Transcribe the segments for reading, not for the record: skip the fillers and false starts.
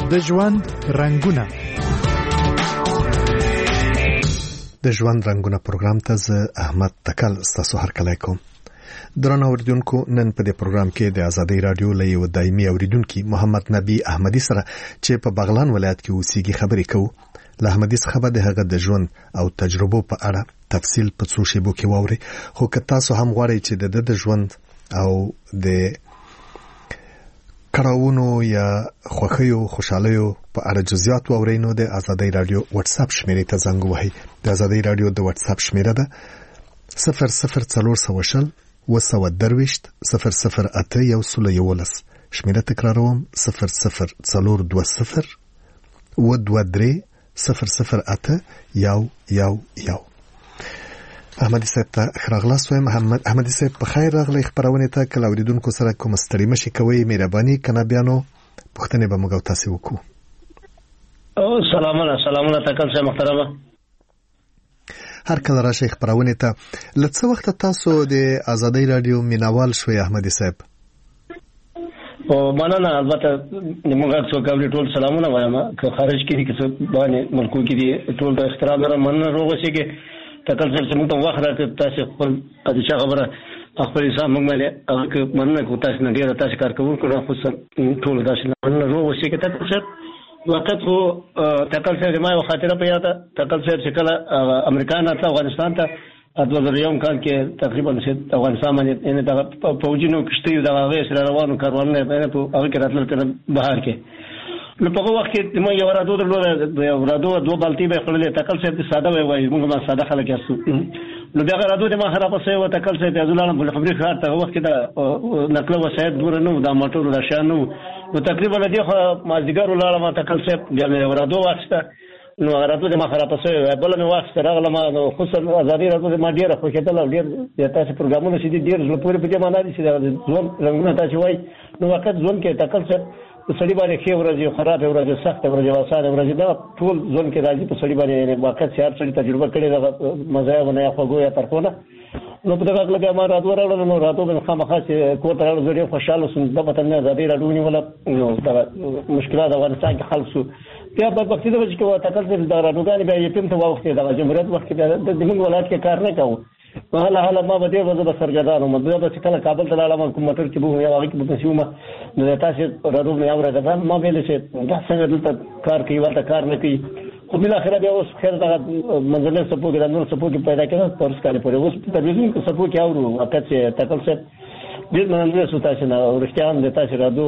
د ژوند رنگونه د ژوند رنگونه پروګرام ته زه احمد تکل ستاسو هرکلی کوم. درنو اوریدونکو، نن په دې پروګرام کې د آزادۍ رادیو له یو دایمي اوریدونکو محمد نبی احمدی سره چې په بغلان ولایت کې اوسېږي خبرې کوو. له احمدی څخه به د هغه د ژوند او تجربو په اړه تفصیل په څو شیبو کې واوري. خو که تاسو هم غواړئ چې د ژوند او د کړهونو یا خوښیو خوشالیو په اړه جزئیات واورئ، نو د آزادۍ رادیو واتس اپ شمیرې ته زنګ ووهئ. د آزادۍ رادیو د واتس اپ شمیره ده 0040 222 008 شمیره تکراروم 0040 222 008 احمدی صاحب ته خراغلاس وایم. احمدی صاحب په خیر راغلی خبرونه ته. کله اوریدونکو سره کوم ستړي مشي کوي، مهرباني کنه بیانو پښتنه به موږ تاسو وکړو. سلامونه تکل صاحب محترمه. هر کله راشي خبرونه ته. لڅ وخت تاسو د آزادۍ رادیو مینوال شوي احمدی صاحب؟ او مننه. البته موږ څو کوي ټول سلامونه وایم. که خارج کې کې څو باندې ملکو کې دي ټول د احترام سره مننه روغ شي کې تکل صاحب چې موږ ته وخت راکړ. تاسو خپل د چا خبره خپل حساب موږ مله هغه مننه کو. تاسو نه ډیر تاسو کار کوو کړو خو ټول تاسو مننه روغ شي کې تکل صاحب. وخت خو تکل صاحب ما یو خاطره په یاد تکل صاحب چې کله امریکا نه افغانستان ته 2001 کال کې تقریبا افغانستان باندې ان د فوجینو کشتي د هغه سره روانو کاروانونه په هغه کې راتلل کړه بهر کې. نو په وخت کې ما یو رادو درلوده دوه بالتي به خپلې تکل صاحب ساده وای موږ ما ساده خلک یاسو. نو بیا رادو د ما خراب سه و تکل صاحب ازلانه بل خبري خاطر ته وخت کې د نقل وسایل دور نه د موټر د شانو نو تقریبا دغه ما زیګر ولاله ما تکل صاحب بیا رادو واخسته. نو راتو د ما خراب سه بل نو واخ سره غل ما خصوصا ازادي راتو د ما ډیره خوشاله ډیر تاسو پروګرامونه چې ډیر له پوره په دې معنی دي چې ځون رنگونه تاسو وای نو وخت ځون کې تکل صاحب سړي باندې کې ورځي خراب ورځي سخت ورځي وساده ورځي دا ټول ځون کې راځي په سړي باندې وخت سیار سړي تجربه کړي دا مزه ونه یا خوګو یا ترخونه. نو په دغه لګه ما راتو راوړل. نو راتو د خامخا چې کوته راوړل زړه خوشاله سم د وطن نه ازادي راډونی ولا دا مشکلات افغانستان کې حل شو. بیا په وخت د وجه کې تکل صاحب د راډوګان بیا یې په وخت د جمهوریت وخت کې د موږ ولایت کې کار نه کاوه. حالا ما به دې ورځ به سرګردانو مده به کله کابل ته لاړم کوم موټر کې بو یا هغه کې به شوم نو تاسو راډو نه اورېدل ما ویل چې دا څنګه دلته کار کوي ورته کار نه کوي. خو بل اخر بیا اوس خیر دا منځله سپوږ د نور سپوږ پیدا کړه پرس کالي پورې اوس تلویزیون کې سپوږ کې اورو وخت چې تکل صاحب دې منځله سوتاسه نه ورختيان د تاسو راډو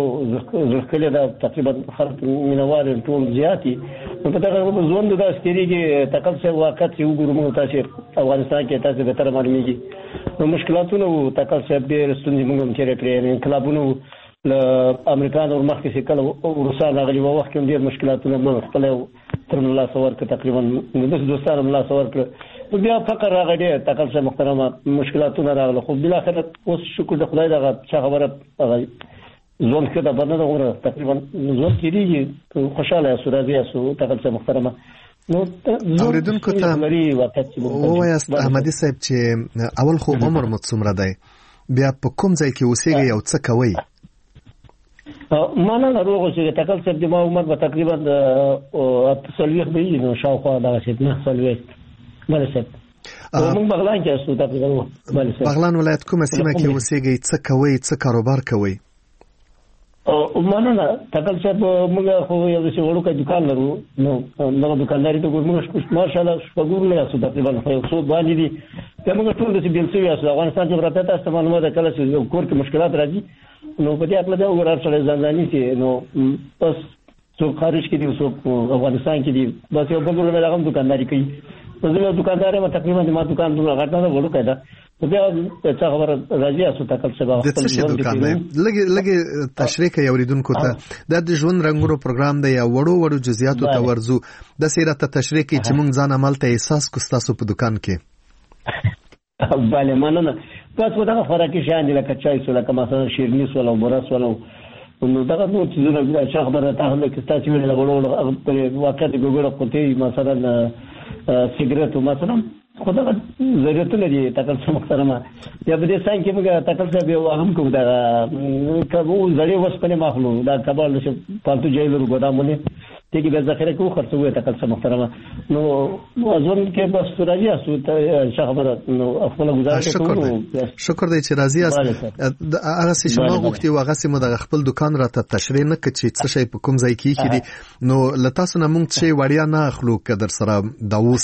ځکه دا تقریبا خلک مینوال ټول زیاتی. نو په دغه ځوند د استریږي تکل صاحب وخت چې وګورم تاسو افغانستان کې تاسو به تر معلومیږي نو مشکلاتونه تکل صاحب ډېر ستونزې موږ هم چیرې پرې انقلابونه له امریکا د مخکې چې کله روسان راغلي و وخت کې ډېر مشکلاتونه موږ خپل تر الله سوار کې تقریبا د دوستانو الله سوار کې بیا فقر راغلی تکل صاحب محترمه مشکلاتونه راغله. خو بل اخر اوس شکر د خدای دغه څه خبره ځون کې دا باندې غوړه تقریبا ځون کې دی خوشاله سورازي اسو تکل صاحب محترمه. نو اوریدونکو ته وایست احمدی صاحب چې اول خو عمر مو څومره دی، بیا په کوم ځای کې اوسېږئ او څه کوئ؟ ما نه روغ چې تکل صاحب د ما عمر به تقریبا 30 به وي. نو شاوخوا دا چې 30 بل صاحب موږ بغلان کې اوسو تقریبا. بغلان ولایت کومه سیمه کې اوسېږئ؟ څه کوئ؟ څه کاروبار کوئ؟ مننه تکل صاحب موږ خو یو څه وړوکی دکان لرو. نو دغه دکانداري ته موږ ماشاءالله شپږور نه یاسو تقریبا خو یو څو باندې دي موږ ټول د بیل سوي یاسو افغانستان کې راته تاسو معلومات کله چې کور کې مشکلات راځي نو په دې اړه دا وګورئ چې ځانځاني چې نو بس څو خارج کې دي څو افغانستان کې دي بس یو بل ډول هغه دکانداري کوي. زه دکاندار ما تقریبا ما دکان دوه غټه وړوکی ده. بیا څه خبره راځي اسو تکل صاحب خپل ژوند کې لګي تشریح کوي اوریدونکو ته. د ژوند رنگونو پروګرام دی یا وړو جزئیاتو ته ورزو د سیرت تشریح کوي چې موږ ځان عمل ته احساس کو تاسو په دکان کې. bale مننه. پس ودا خوراکي شان دي لکه چای سره لکه مثلا شیرنی سره او مرس ولا نو دا نو چې زه چې خبره ته هم کې تاسو ویل غوړو په واقع د ګوګل کوتي مثلا سیګریټ مثلا خدا ضرورتونه دي تکل څه محترمه یا به دې څنګه کې موږ تکل څه به هم کوم دا کبو زړی وسپنه مخلو دا کبال څه پالتو جایلو ګدامونه ته کې به ذخیره کو خرڅوي تکل څه محترمه نو ځون کې بس راځي اسو ته خبره نو خپل گزارش کوم شکر دی چې راځي هغه څه چې ما غوښتي هغه څه مو د خپل دکان راته تشریح نه کړي چې څه شی په کوم ځای کې دي نو لتاسو نه مونږ چې وړیا نه اخلو کدر سره دا اوس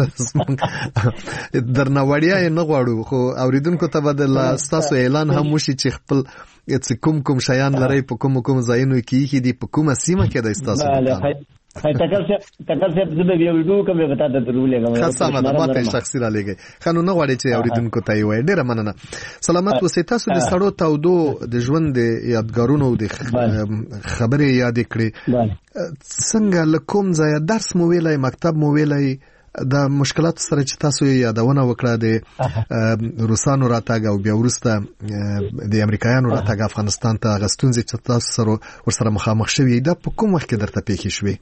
درنه وړیا نه غواړو خو اوریدونکو ته بدل تاسو اعلان هم وشي چې خپل کوم شیان لري په کوم ځایونو کې دي په کومه سیمه کې د تاسو تکل څه زده ویډیو کوم به تاسو ته درولېږم خاصه ده ماته شخصي را لګي خانو نه غواړي چې اوریدونکو ته وي ډیره مننه سلامات اوسئ تاسو د سړو تودو د ژوند یادګارونو د خبرې یاد کړې څنګه لکوم ځای درس مو ویلای مکتب مو ویلای د مشکلات سره چې تاسو یادونه وکړه د روسانو راتګ او بیا وروسته د امریکایانو راتګ افغانستان ته غستونځ چې تاسو سره ورسره مخامخ شوي دا په کوم وخت کې درته پیښ شوي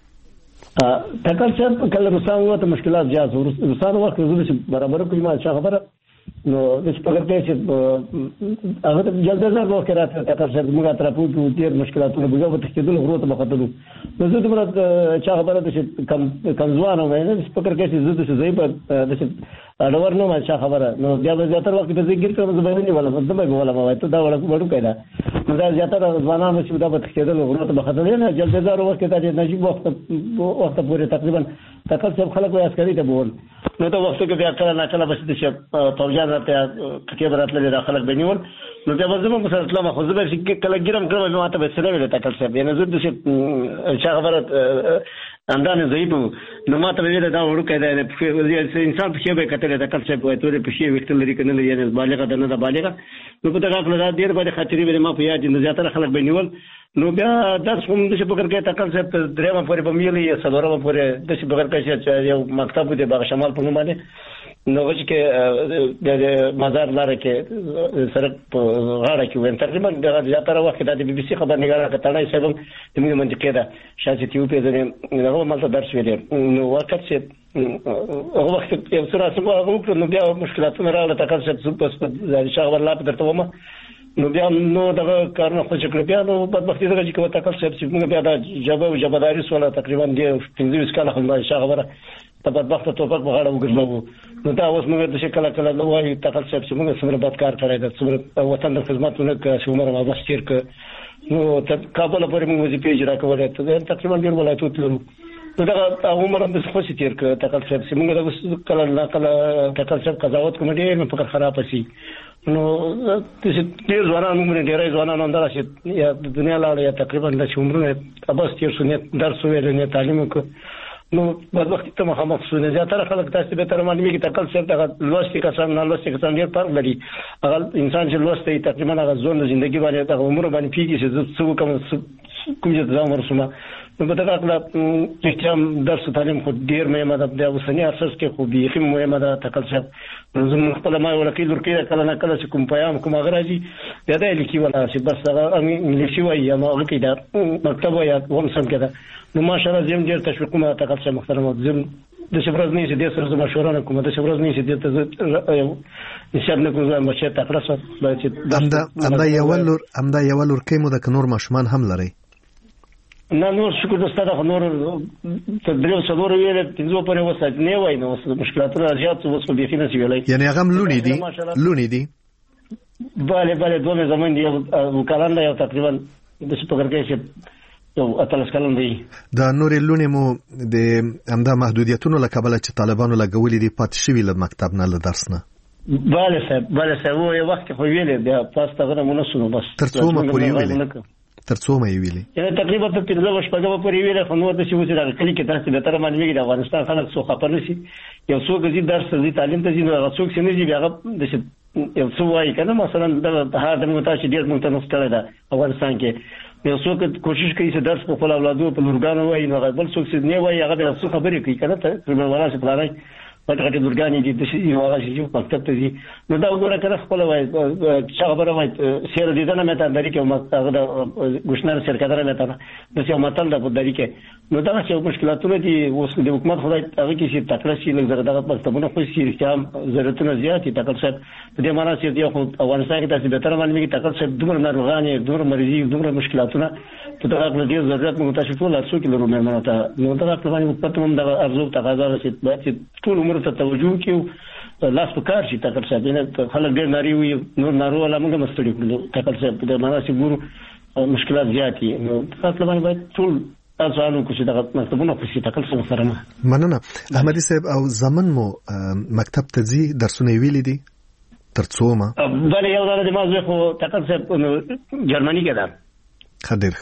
تکل چې کله روسانو ته مشکلات زیات روسانو وخت زده برابر کوي ما څه خبره نو د سپګر کې هغه د جلدزر وخت راته تکل چې موږ ترپو کې ډیر مشکلاتونه بګو په تخیدل غروته مخاطبو نو زه د مراد چې خبره د کمزوانه وای سپګر کې زده چې زې په د اډور نو ما څه خبره نو بیا به زیاتره وخت د ذکر کوم زبېنه ولا مدمه ولا ما ته دا وړو کړه نو دا زیاتره ځوانانو چې دا په تخیدل غروته مخاطبو نه جلدزر وخت ته د نجيب وخت پورې تقریبا تکل چې خلک وای عسکري ته بول نو دا وخت کې بیا کله نه کله بس د توجه راته کتاب راتله د خلک بنیول نو بیا زما مثلا اسلام خو زما چې کله ګرم کړم ما ته به سره ویل تکل څه بیا نه زه د څه خبره اندانه زیبو نو ما ته ویل دا وړو کېده انسان په شی به کتل تکل څه وای ته په شی وکټل لري کنه یعنی بالغه ده نه بالغه نو په دغه خپل ډیر باندې خاطرې به ما په یاد نه زیاتره خلک بنیول نو بیا درس هم د څه په کې تکل څه درېمه پورې په میلي یا څلورمه پورې د څه په کې چې یو مکتب دی باغ شمال په نوم باندې نو چې د مزار لاره کې سرک په غاړه کې وین تقریبا د زیاتره وخت د بي بي سي خبرنګار کتاړای صاحب د موږ منطقه ده شاته تیو په ځنه هغه مالته درس ویل نو وخت چې هغه وخت یو څه راځم هغه نو بیا مشکلاتونه راغله تکل څه بس د شغل لا په درته ومه نو بیا نو دغه کارونه خو چې کړ بیا نو بدبختي دغه چې کومه تکل څه موږ بیا د جبداري سواله تقریبا د 15 کاله خو ما شغله ته بدبخته توپک بغاړه وګرځاو نو دا اوس موږ د شکل کله نو وايي تکل چې موږ څومره بد کار کړی دا څومره وطن د خدماتونه کې څومره ما بس تیر ک نو ته کابل پورې موږ وظیفې اجرا کولای ته تقریبا ډیر ولایتونه تلو نو دا عمر هم د خوشي تیر ک تکل چې موږ د کله نه کله تکل چې قضاوت کوم ډیر په خراب شي نو چې ډیر ځوانان موږ ډیرای ځوانان اندر شي یا دنیا لاړ یا تقریبا د عمرونه اباس تیر سنت درس ویل نه تعلیم کو نو بدبختی ته مخامخ شو نه زیاتره خلک تاسو به تر معلومي کې تکل څه د لوستي کسان نه لوستي کسان ډیر فرق لري هغه انسان چې لوستي تقریبا هغه ځون د ژوندۍ باندې د عمر باندې پیږي چې څه کوم چې ځان ورسمه نو په دغه اړه احترام درس تعلیم خو ډیر مهمه ده د اوسنی اساس کې خو به خیم مهمه ده تکل څه زموږ خپل ما ولکې لورکې کله نه کله چې کوم پیغام کوم غراځي بیا د لیکي ولا چې بس هغه انګلیسي وایي یا ما ولکې دا مکتب یا هم سم کړه نو ماشاءالله زم ډیر تشویقونه تکل څه محترم زم د شپږ نه چې د سره مشوره کوم د شپږ نه چې د نشاب نه کوم مشه تکړه سره چې امدا یو لور کې مو د نور ماشومان هم لري نه نور شکر دوستانه نور ته درو څلور ویل پنځو پرې وسات نه وای نو مشکلاتونه زیات وو څه بيخي نه سی ویلای یعنی هغه لونی دي bale دوه زمان دی وکالان یو تقریبا د سپګر کې چې یو اتلس کلن دی دا نور لونی مو د امدا محدودیتونو لکبل چې طالبانو لګولې دي پات شوی له مکتب نه له درس نه bale صاحب یو وخت خو ویل بیا پاسته غره مونږ سنو بس ترڅو ما پوری ویل ترڅو ما ویلي یعنی تقریبا په 15 شپږه پورې ویل خو نو د شي وځي د کلی کې تاسو به تر باندې د افغانستان خلک څو خبر نشي یو څو غزي درس دي تعلیم ته ځي نو څوک څنګه دي هغه د یو څو وايي کنه مثلا د هغه د متاسي ډیر مونږ نه ستړي ده افغانستان کې یو څوک کوشش کوي چې درس په خپل اولادو په لورګانو وایي نو بل څوک څه نه وایي هغه د څه خبرې کوي کنه ته په ولا څه پلانای غټ لورګانې دي د شي هغه شي مکتب ته دي نو دا وګوره کړه خپل وای چې خبره وای سیر دي نه مته درې کې هغه د ګشنار شرکت را مته د څه متل د درې کې نو دا چې مشکلاتونه دي اوس د حکومت خدای هغه کې چې تکړه شي لږ زره دغه مکتبونه خو شي چې ضرورتونه زیات دي تکل صاحب په دې معنی چې یو افغانستان کې تاسو به تر باندې کې تکل صاحب دومره ناروغانې دومره مریضي دومره مشکلاتونه په دغه ډېر ضرورت موږ تاسو ټول ارڅو کې لرو مېرمنو ته نو دا په باندې په تمام د ارزو تقاضا چې ټول عمر ته توجه کیو لاس په کار شي تکل صاحب نه خلک ډېر ناری وي نور نارو ولا موږ مستړي کړو تکل صاحب په دې معنی چې ګورو مشکلات زیات دي نو تاسو باندې ټول ځانو کو چې دغه مکتبونه په سیټه کل څنګه سره مننه احمدي صاحب او زمن مو مکتب ته ځي درسونه ویلي دي ترڅو ما بل یو ځل د مازه خو تکل صاحب جرمني کې ده خدیر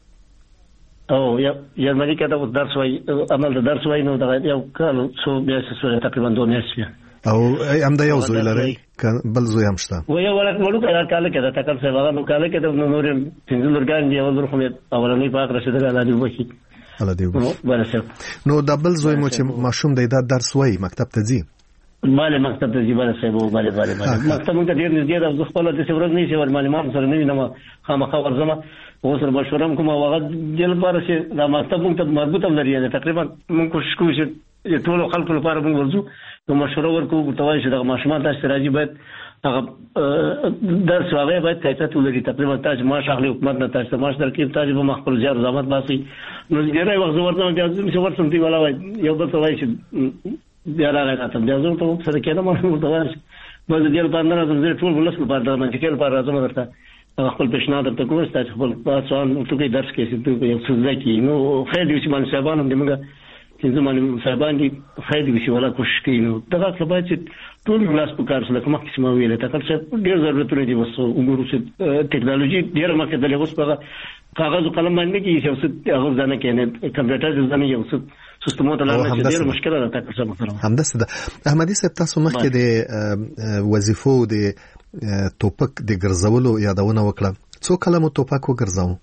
او جرمني کې دا درس وای عمل د درس وای نو دا یو کال څو بیا څه تقریبا 2 میاشتې او هم دا یو زوی لري بل زوی هم شته و یو ولکه کال کې دا تکل صاحب هغه نو کال کې د نور څنګه لورګان دی اول خو اولنی پاک رسیدل الله دې وکړي الله دې وکړي نو دا بل زوی مو چې ماشوم دی دا درس وای مکتب ته ځي مال مکتب ته ځي بل صاحب مال مکتب ته ډیر نږدې د خپل د څورز نه شي ور معلومات سره نه وینم خامخا ورزمه اوس ور مشورم کوم هغه دل پر چې دا مکتب ته مربوطه لري تقریبا موږ کوشش کوو چې ټول خلکو لپاره موږ ورزو نو مشوره ورکوو ورته چې د ماشومان تاسو راځي باید هغه درس واغې باید کیفیت ولري تقریبا تاسو معاش اخلي حکومت نه تاسو معاش درکې تاسو به مخبر زیار زحمت باسي نو ډیرای وخت ورته چې ورسم دی ولا یو بل څه وایي چې بیا راغاتم بیا زه ته سره کېدم نو دا وایي باز دې په اندازه زه ټول ولس په اړه باندې کې لپاره راځم درته خپل پیشنهاد درته کوم چې خپل تاسو ته کې درس کې چې یو څه ځکه نو خیر دې چې من صاحبانو دې موږ چې زمونږ صاحبان دي خیر دې ولا کوشش کوي نو دا څه باید چې ټول لاس په کار سره کومه قسمه ویل ته کله چې ډېر ضرورت لري وسو وګورو چې ټکنالوژي ډېر مخکې د لغوس په کاغذ او قلم باندې کې چې هغه ځنه کې کمپیوټر ځنه یو څه سیستمونه ته لاندې ډېر مشکله ده تاسو مثلا همداسې ده احمدي صاحب تاسو مخکې د وظیفو د توپک د ګرځولو یادونه وکړه څو کله مو توپک وګرځاو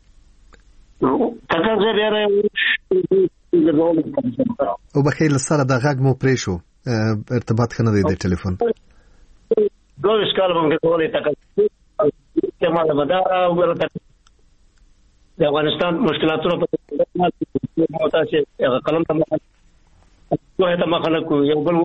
تاسو زه بیا او بخیر سره د غږ مو پرې شو ارتباط کنه دی د ټلیفون دوه کال باندې کولای تاسو چې ما د مدار او ورته د افغانستان مشکلاتونو په تاسو هغه قلم ته مخالکو یو بل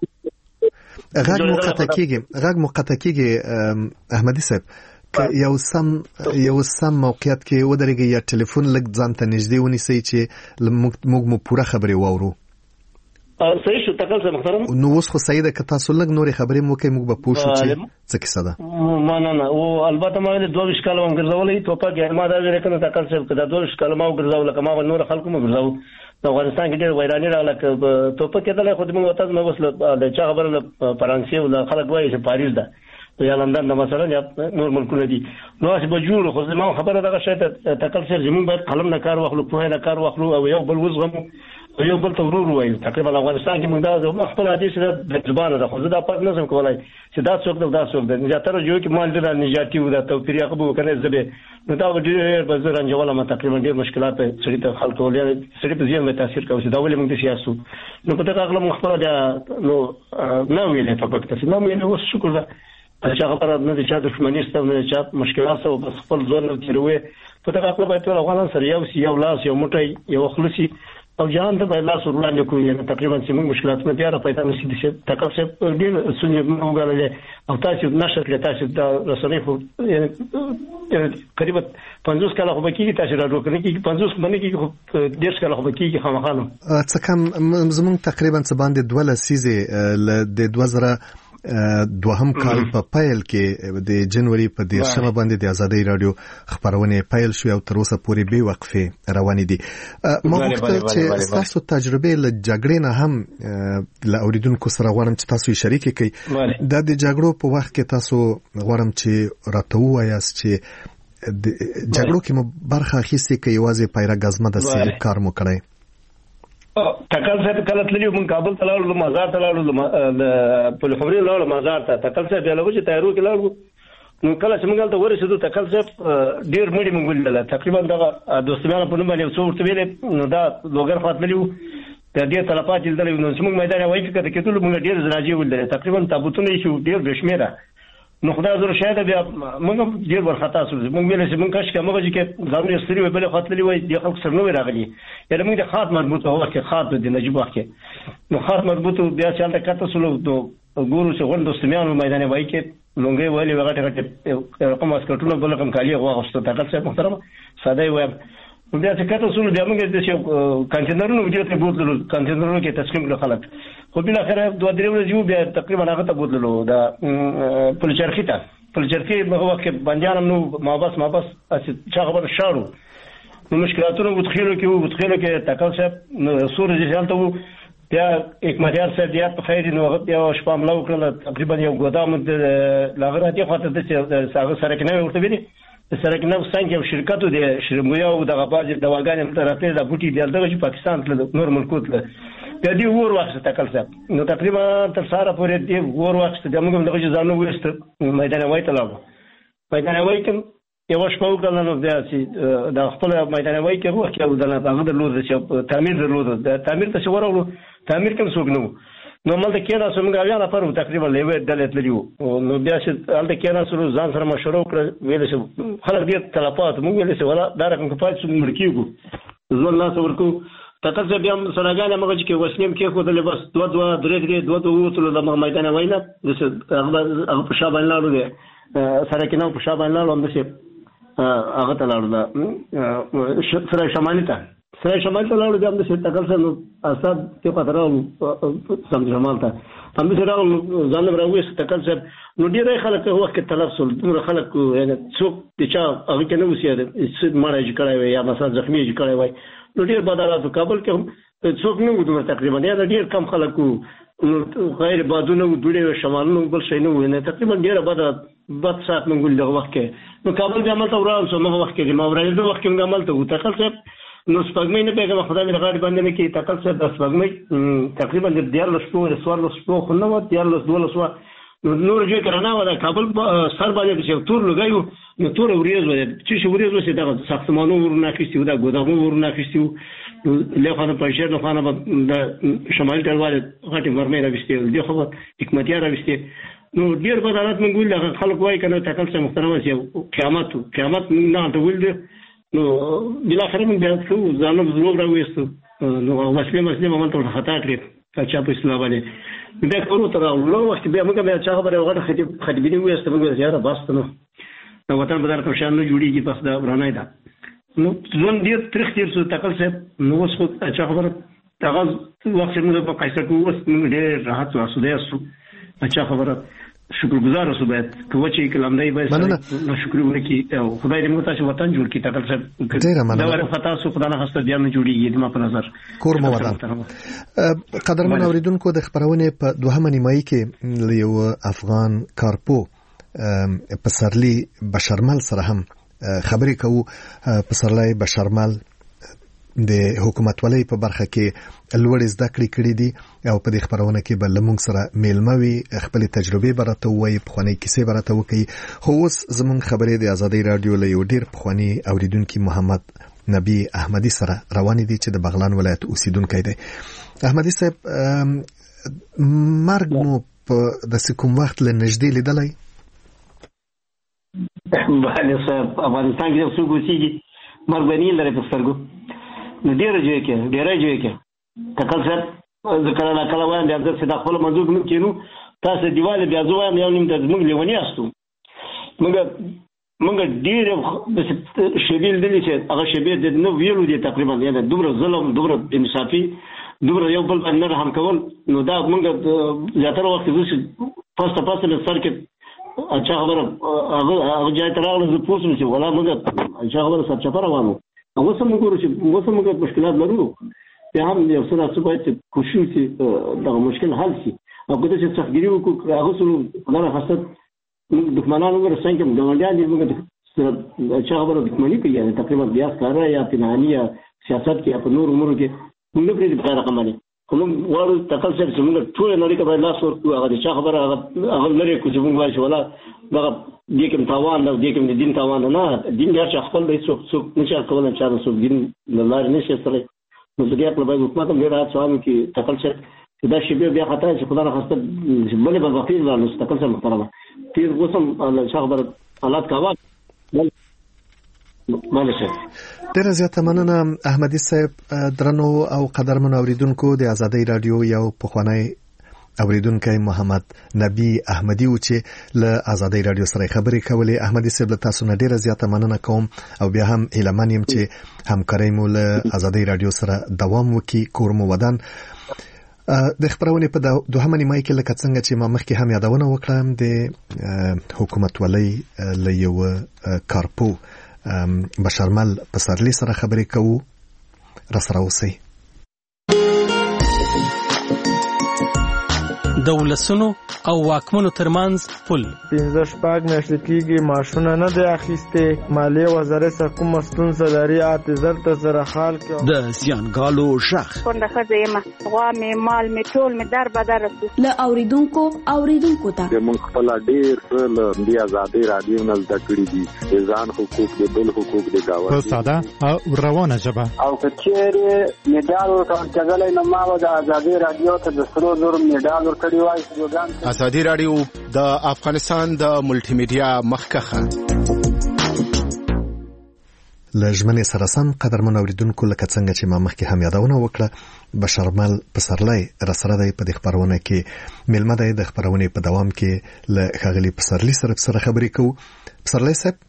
غږ مقطع کیږي احمدي صاحب یو سم موقعیت کې ودرېږي یا ټلیفون لږ ځان ته نږدې ونیسئ چې موږ مو پوره خبرې واورو صحیح شو تاسو محترم نو اوس خو صحیح ده که تاسو لږ نورې خبرې مو کوي موږ به پوه شو چې څه کیسه ده نه او البته ما له 22 کال وم ګرځولې توپک ما دا ویل کنه تاسو صاحب کدا 22 کال ما ګرځول کما نور خلکو مو ګرځاو د افغانستان کې ډېر وایرانی راغله توپک ته له خود موږ تاسو نو وسله د چا خبره فرانسې ولا خلک وایي چې پاریس ده یا لندن د مثلا یا نور ملکونه دي نو چې بجوړ خو زمو خبره دغه شی ته تکل سر زمون باید قلم نه کار واخلو په نه کار واخلو او یو بل وزغم یو بل تورور وایي تقریبا افغانستان کې موږ دا خپل حدیث د زبانه ده خو زه دا پات نه سم کولای چې دا څوک دا څوک د نجاتره جو کې مال د نجاتی و د توفیر یقبو کنه زبه نو دا ډېر بزر انجوله ما تقریبا ډېر مشکلات سړي ته خلک ولې سړي په ځین مې تاثیر کوي دا ولې موږ د سیاسو نو په دغه اغله مخبره ده نو نو ویلې په پکته نو مې نو شکر ده چې خبره نه دي چې دښمنی ستو نه چې مشکلات او بس خپل ځون تیروي په دغه خپل باید ټول افغانان سره یو لاس یو موټی یو خلصي او جهان ته باید لاس وړاندې کوی تقریبا چې موږ مشکلات نه بیا را پیدا نشي د تکل څه ډیر سنې موږ او تاسو نشر کړئ تاسو د رسنۍ خو قریب 50 کاله خو بکیږي تاسو راډیو کوي چې 50 باندې کې 10 کاله خو بکیږي خامخانو څه کم زموږ تقریبا څه باندې 2 لسیزه د 2000 دوهم کال په پایل کې د جنوري په 10 باندې د ازادي رادیو خبرونه پایل شو او تر اوسه پورې به وقفه روانې دي ما وخت چې تاسو تجربه له جګړې نه هم له اوریدونکو سره غواړم چې تاسو شریک کړئ د جګړو په وخت کې تاسو غواړم چې راته وایاست چې د جګړو کې مو برخه اخیستې کې یوازې پایره غزمه د سیر کار مو کړی تکل څه کله تللی مون کابل ته لاړو مزار ته لاړو د په خبرې لاړو مزار ته تکل څه بیا لوي چې تیارو کې لاړو نو کله چې موږ ته ورسېدو تکل څه ډیر مړي موږ ولل تقریبا دا دوستانه په نوم باندې څو ورته ویل نو دا لوګر خاطر لیو د دې تلفات دلته نو زموږ میدان وایي چې کتل موږ ډیر زراجي ولر تقریبا تابوتونه شو ډیر بشمیره نو خدای زره شاید بیا موږ ډیر ورخطا سول موږ ویل چې موږ کاش کومه چې ځامن استری بل خاطرلی وای د خلک سره نو راغلی یله موږ د خاط مربوط هو کې خاط د نجيب وخت نو خاط مربوط بیا چې الته کته سول دو ګورو چې غوند استمیانو میدان وای کې لونګي ویلي وغټه رقم اسکټونو بل رقم کالی غوښته تاکل صاحب محترم ساده وایم بیا چې کته سول بیا موږ د کانټینرونو ویډیو ته بوتلو کانټینرونو کې تسلیم کړل خلک خو بل اخر دوه درې ورځې بیا تقریبا هغه ته بوتلو دا پلچرخی په وخت کې بندیانم نو ما بس چې خبر شارو نو مشکلاتونو وتخیلو کې تاکل صاحب سور ځان ته بیا یک مدار صاحب بیا په خیر نو هغه بیا شپه ملو کړل تقریبا یو ګودام د لاغراتي خاطر د ساغه سره کې نه ورته ویلي سره کې نو څنګه یو شرکت دی شرمویا او د غباج دواګانې طرفه د بوټي دی دغه چې پاکستان ته نور ملکوت له د دې ور وخت تکل صاحب نو تقریبا تر ساره پورې دی ور وخت د موږ دغه ځانو وست میدان وای ته لاړو میدان وای کې یو شپه وکړل نو بیا چې د خپل میدان وای کې وخت یو د هغه د لور چې تعمیر درلود د تعمیر ته ورغلو تعمیر کوم څوک نو نو ملته کې راځم موږ بیا نه پرو تقریبا لیوه دلته لريو نو بیا چې الته کې راځو ځان سره مشوره وکړه ویل چې خلک دې تلفات موږ ویل چې ولا دا رقم کفایت څومره مرکیږي ځل الله ورکو تاسو بیا سرګانه موږ چې وسنیم کې خو د بس دوه درې وته د میدان واینا هغه په شابه لاړو دي سره کې نو په شابه لاړو هم څه هغه ته لاړو دا سره شمالي ته لاړو د هم څه تکل سره اساب کې پاتره سم جمال ته هم سره ځان راوي تکل سره نو ډیره خلک وخت طلب سول نور خلک یعنی څوک چې هغه کې نو وسیاده چې مړای کړای وي یا مثلا زخمی کړای وي نو ډیر بدلات کابل کې څوک نو دوه تقریبا ډیر کم خلکو غیر بادونه وډړې شمالونو بل شي نو نه تقریبا ډیر بد سات منګول دغه وخت کې نو کابل کې عمل ته وران سو نو وخت کې ما ورې د وخت کې عمل ته تکل سره نو سپګمې نه پیغام خدای مې غاړي باندې نه کې تکل سره د سپګمې تقریبا د 14 شپو خو نو 12 نور جو کرنا ولا کابل سر باندې چې تور لګایو نو تور وریځ وای چې وریځ وسه دغه ساختمانو ورنه کیستو دا ګودامو ورنه کیستو له خانه پښه نه خانه د شمال ټلواله غټي ورمه راوستي دی خو حکمتیا راوستي نو ډیر په حالت منګول خلک وای کنه تکل څه محترمه چې قیامت نه ته ولد نو بلا خره من بیا څو ځانو زلو راوستو نو مسلمان عمل ته خطا کړی چې په اسلام باندې دا کورو تر نو وخت بیا موږ بیا چې خبره وغه خدمت وېست موږ زیاره باسته نو وطن بدر ته شان نو جوړیږي پس دا برانای دا نو ځون دې ترخ تیر څو تکل صاحب نو وس چې خبره هغه وخت موږ په قیصر کو وس موږ ډېر راحت واسو دې اسو چې خبره شکرګزار اوسو باید کوم چې کلام دی باید نو شکر ورکړي او خدای دې موږ تاسو وطن جوړ کړي تکل صاحب دا ور خطا سو خدای نه خسته بیا نه جوړیږي د ما په نظر کور مو وطن قدرمن اوریدونکو د خبرونه په دوهمه نیمایي کې یو افغان کارپو پسرلی بشرمل سره هم خبرې کوو پسرلی بشرمل د حکومت ولې په برخه کې لوړ زده کړې دي او په دې خبرونه کې بل موږ سره میلموي خپل تجربه برته وي په خوني کیسه برته وکي خو اوس زمون خبرې د ازادي رادیو له یو ډیر په خوني اوریدونکو محمد نبی احمدی سره روان دي چې د بغلان ولایت اوسیدونکو دی احمدی صاحب مرګ مو په د کوم وخت له نږدې لیدلای باندې صاحب افغانستان کې څو ګوسیږي مرګ باندې لري په سترګو نو ډیر جوړ کې تکل صاحب ذکر الله کله وایم بیا چې د خپل منځو کې کینو تاسو دیواله بیا زوایم یو نیم د موږ لیونی استو موږ ډیر شبیل دي چې هغه شبیل د نو ویلو دي تقریبا یعنی دومره ظلم دومره انصافي دومره یو بل باندې رحم کول نو دا موږ زیاتره وخت زه پاسته سر کې اچھا خبره هغه ځای ته راغله زه پوښتنه چې ولا موږ اچھا خبره سر چپره وانه هغه سم ګورو چې هغه سم مشکلات لرو بیا هم یو څه تاسو باید کوشش وکړئ دا مشکل حل شي او کله چې څخګری وکړو هغه سره خبره خاصه دښمنانو سره څنګه ګاونډیان دي موږ سره چې خبره دښمنی کوي یعنی تقریبا بیا کار یا پنهانی یا سیاست کې په نور امور کې موږ پرې په رقم باندې کوم وړو تکل سره چې موږ ټول نړۍ ته باید لاس ورکړو هغه چې خبره هغه لري کوم چې موږ وایو ولا دا دې کوم تاوان دا دې کوم دین تاوان نه دین دا چې خپل د څوک نشه کولای چې څوک دین لاره نشي سره نو د دې په باب حکومت هم ډیر راځوي کې تکل څه دا شی بیا خطر چې خدای راخسته بلې په وقفې لاله تکل څه محترمه تیر وسم شخبر حالات کاوه ډیره زیاته مننه احمدي صاحب. درنو او قدرمن اوریدونکو د ازادۍ رادیو یو پخوانی اوریدونکو محمد نبی احمدي و چې له ازادۍ رادیو سره خبرې کولې. احمدي صاحب له تاسو نه ډیره زیاته مننه کوم او بیا هم هیلمن یم چې همکاري مو له ازادۍ رادیو سره دوام وکړي. کور مو ودان. د خبرونه په دوهمه نیمه کې لکه څنګه چې ما مخکې هم یادونه وکړم د حکومت ولې له یو کارپو بشرمل پسرلی سره خبرې کوو. را سره اوسئ. د ولسونو او واکمنو ترمنځ پل 15 میاشتې کېږي ماشونه نه دی اخیستې. مالیې وزارت څخه کومه ستونزه لري اعتذار ته سره حال کې د زیانګالو شخ کونډه ښځه یم غوا مې مال مې ټول مې در بدر رسو له اوریدونکو ته موږ خپل ډیر څه له دې ازادۍ رادیو نه زده کړي دي د ځان حقوق د بل حقوق د گاونډي په ساده او روانه ژبه او کچېره میډال ورکړل نو ما د ازادۍ رادیو ته د سرو زر میډال ورکړی وای. ازادۍ رادیو د افغانستان د ملټي میډیا مخکخه لژمنې سره سم قدرمن اوریدونکو لکه څنګه چې ما مخکې هم یادونه وکړه بشرمل پسرلی را سره دی په دې خبرونه کې ملمه دی. د خبرونه په دوام کې له ښاغلي پسرلی سره خبرې کوو. پسرلی صاحب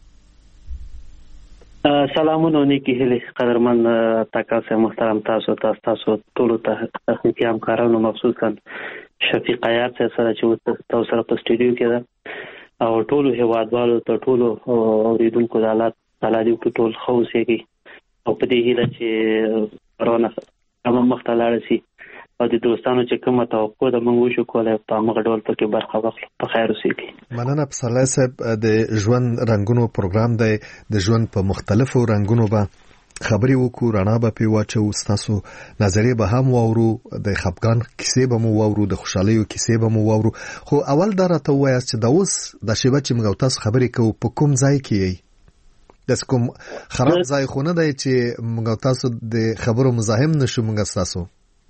سلامونه نیکی هلي قدرمن تاسو محترم تاسو ټول ته تخنیکی همکارانو مخصوصا شفیق عیار سره چې تاسو سره په سټوډیو کې ده او ټول هیوادوالو ته ټول اوریدونکو د حالات تعالی په ټول خوشيږي او په دې هیله چې کرونا هم مختلاره سي او د دوستانو چې کومه توقع د موږ شو کولای په هغه ډول پکې برخه واخلو. په خیر اوسئ. مننه پسرلی صاحب. د ژوند رنگونو پروګرام دی. د ژوند په مختلفو رنگونو به خبرې وکړو. رڼا به پې واچو. ستاسو نظریې به هم واورو. د خفګان کیسې به مو واورو. د خوشحالیو کیسې به مو واورو. خو اول دا راته ووایاست چې دا اوس د شیبه چې موږ تاسو خبرې کوو په کوم ځای کې یې؟ د کوم خراب ځای خو نه دی چې موږ تاسو د خبرو مزاحم نشو موږ تاسو؟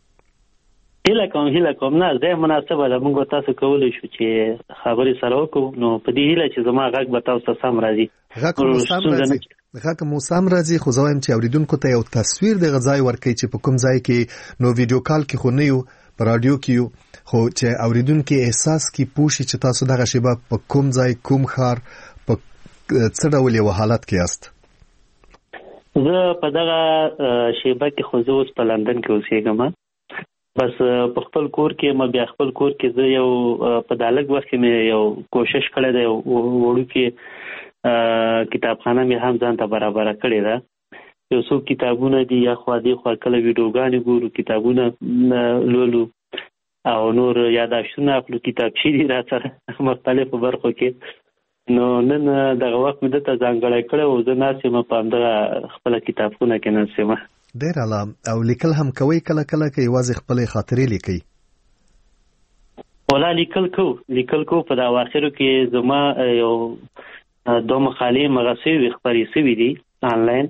هیله کوم نه ځای مناسبه ده. موږ تاسو کولی شو چې خبرې سره وکړو. نو په دې هیله چې زما غږ به تاسو سم راځي. غږ مو سم راځي. خو زه وایم چې اوریدونکو ته یو تصویر د غځای ورکړي چې په کوم ځای کې نو ویډیو کال کې خو نه یو په رادیو کې یو خو چې اوریدونکو احساس کې پوښي چې تاسو دغه شیبه په کوم ځای کوم ښار په څه ډول یو حالت کې یاست. زه په دغه شیبه کې خو زه اوس په لندن کې اوسېږم. بس په خپل کور کې ما بیا خپل کور کې زه یو په دالګ وخت کې مې یو کوشش کړی دی وړو کې کتابخانه مې هم ځان ته برابر کړی ده. یو څو کتابونه دي یا خو دې خو کله ویډیوګانې ګورو کتابونه لولو او نور یاداشتونه خپل کتابچې دي را سره مختلفو برخو کې. نو نن دغه وخت مې دته ځانګړی کړی او زه ناست یم په همدغه خپله کتابخونه کې ناست یم. ډېر اعلی. او لیکل هم کوئ کله کله که یوازې خپلې خاطرې لیکئ؟ ولا لیکل کو په دا اواخرو کې زما یو دوه مقالې مغسوي خبرې سوي دي آنلاین.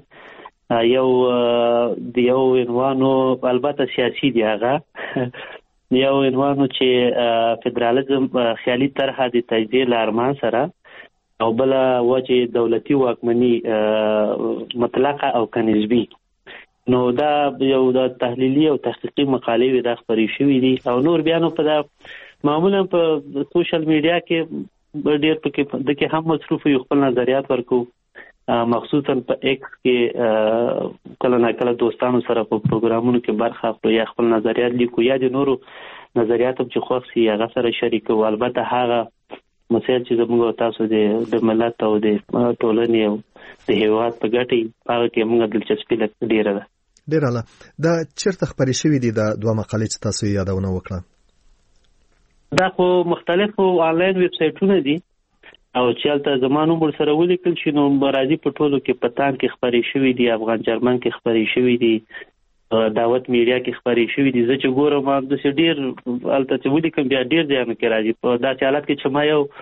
یو عنوانو البته سیاسي دی هغه یو عنوانو چې فدرالیزم خیالي طرحه د تجزیه لارمان سره او بل وجه دولتي واکمني مطلقه او کنسبي. نو دا یو د تحلیلي او تحقیقي مقالې وي دا خبرې شوي دي او نور بیا نو په دا معمولا په سوشل میډیا کې ډېر پکې دغه هم مصروف یو خپل نظریات ورکو مخصوصا په ایکس کې کله نه کله دوستانو سره په پروګرامونو کې برخه اخلو یا خپل نظریات لیکو یا د نورو نظریات چې خو سي هغه سره شریکو. البته هغه مسایل چې زموږ تاسو د ملت او د ټولنې او د هیواد په ګټه هغه کې موږ دلچسپي ډیره ده. ډیر اعلی. دا چیرته خبرې شوې دي د دوه مقالې چې تاسو یادونه وکړه؟ دا خو مختلفو آنلاین ویب سایټونه دي او چې هلته زما نوم ورسره ولیکل شي نو راځي په ټولو کې پتان کې خبرې شوې دي، افغان جرمن کې خبرې شوې دي، دعوت میډیا کې خبرې شوې دي. زه چې ګورم داسې ډېر هلته چې ولیکم بیا ډېر ځایونو کې راځي. په داسې حالت کې چې ما یو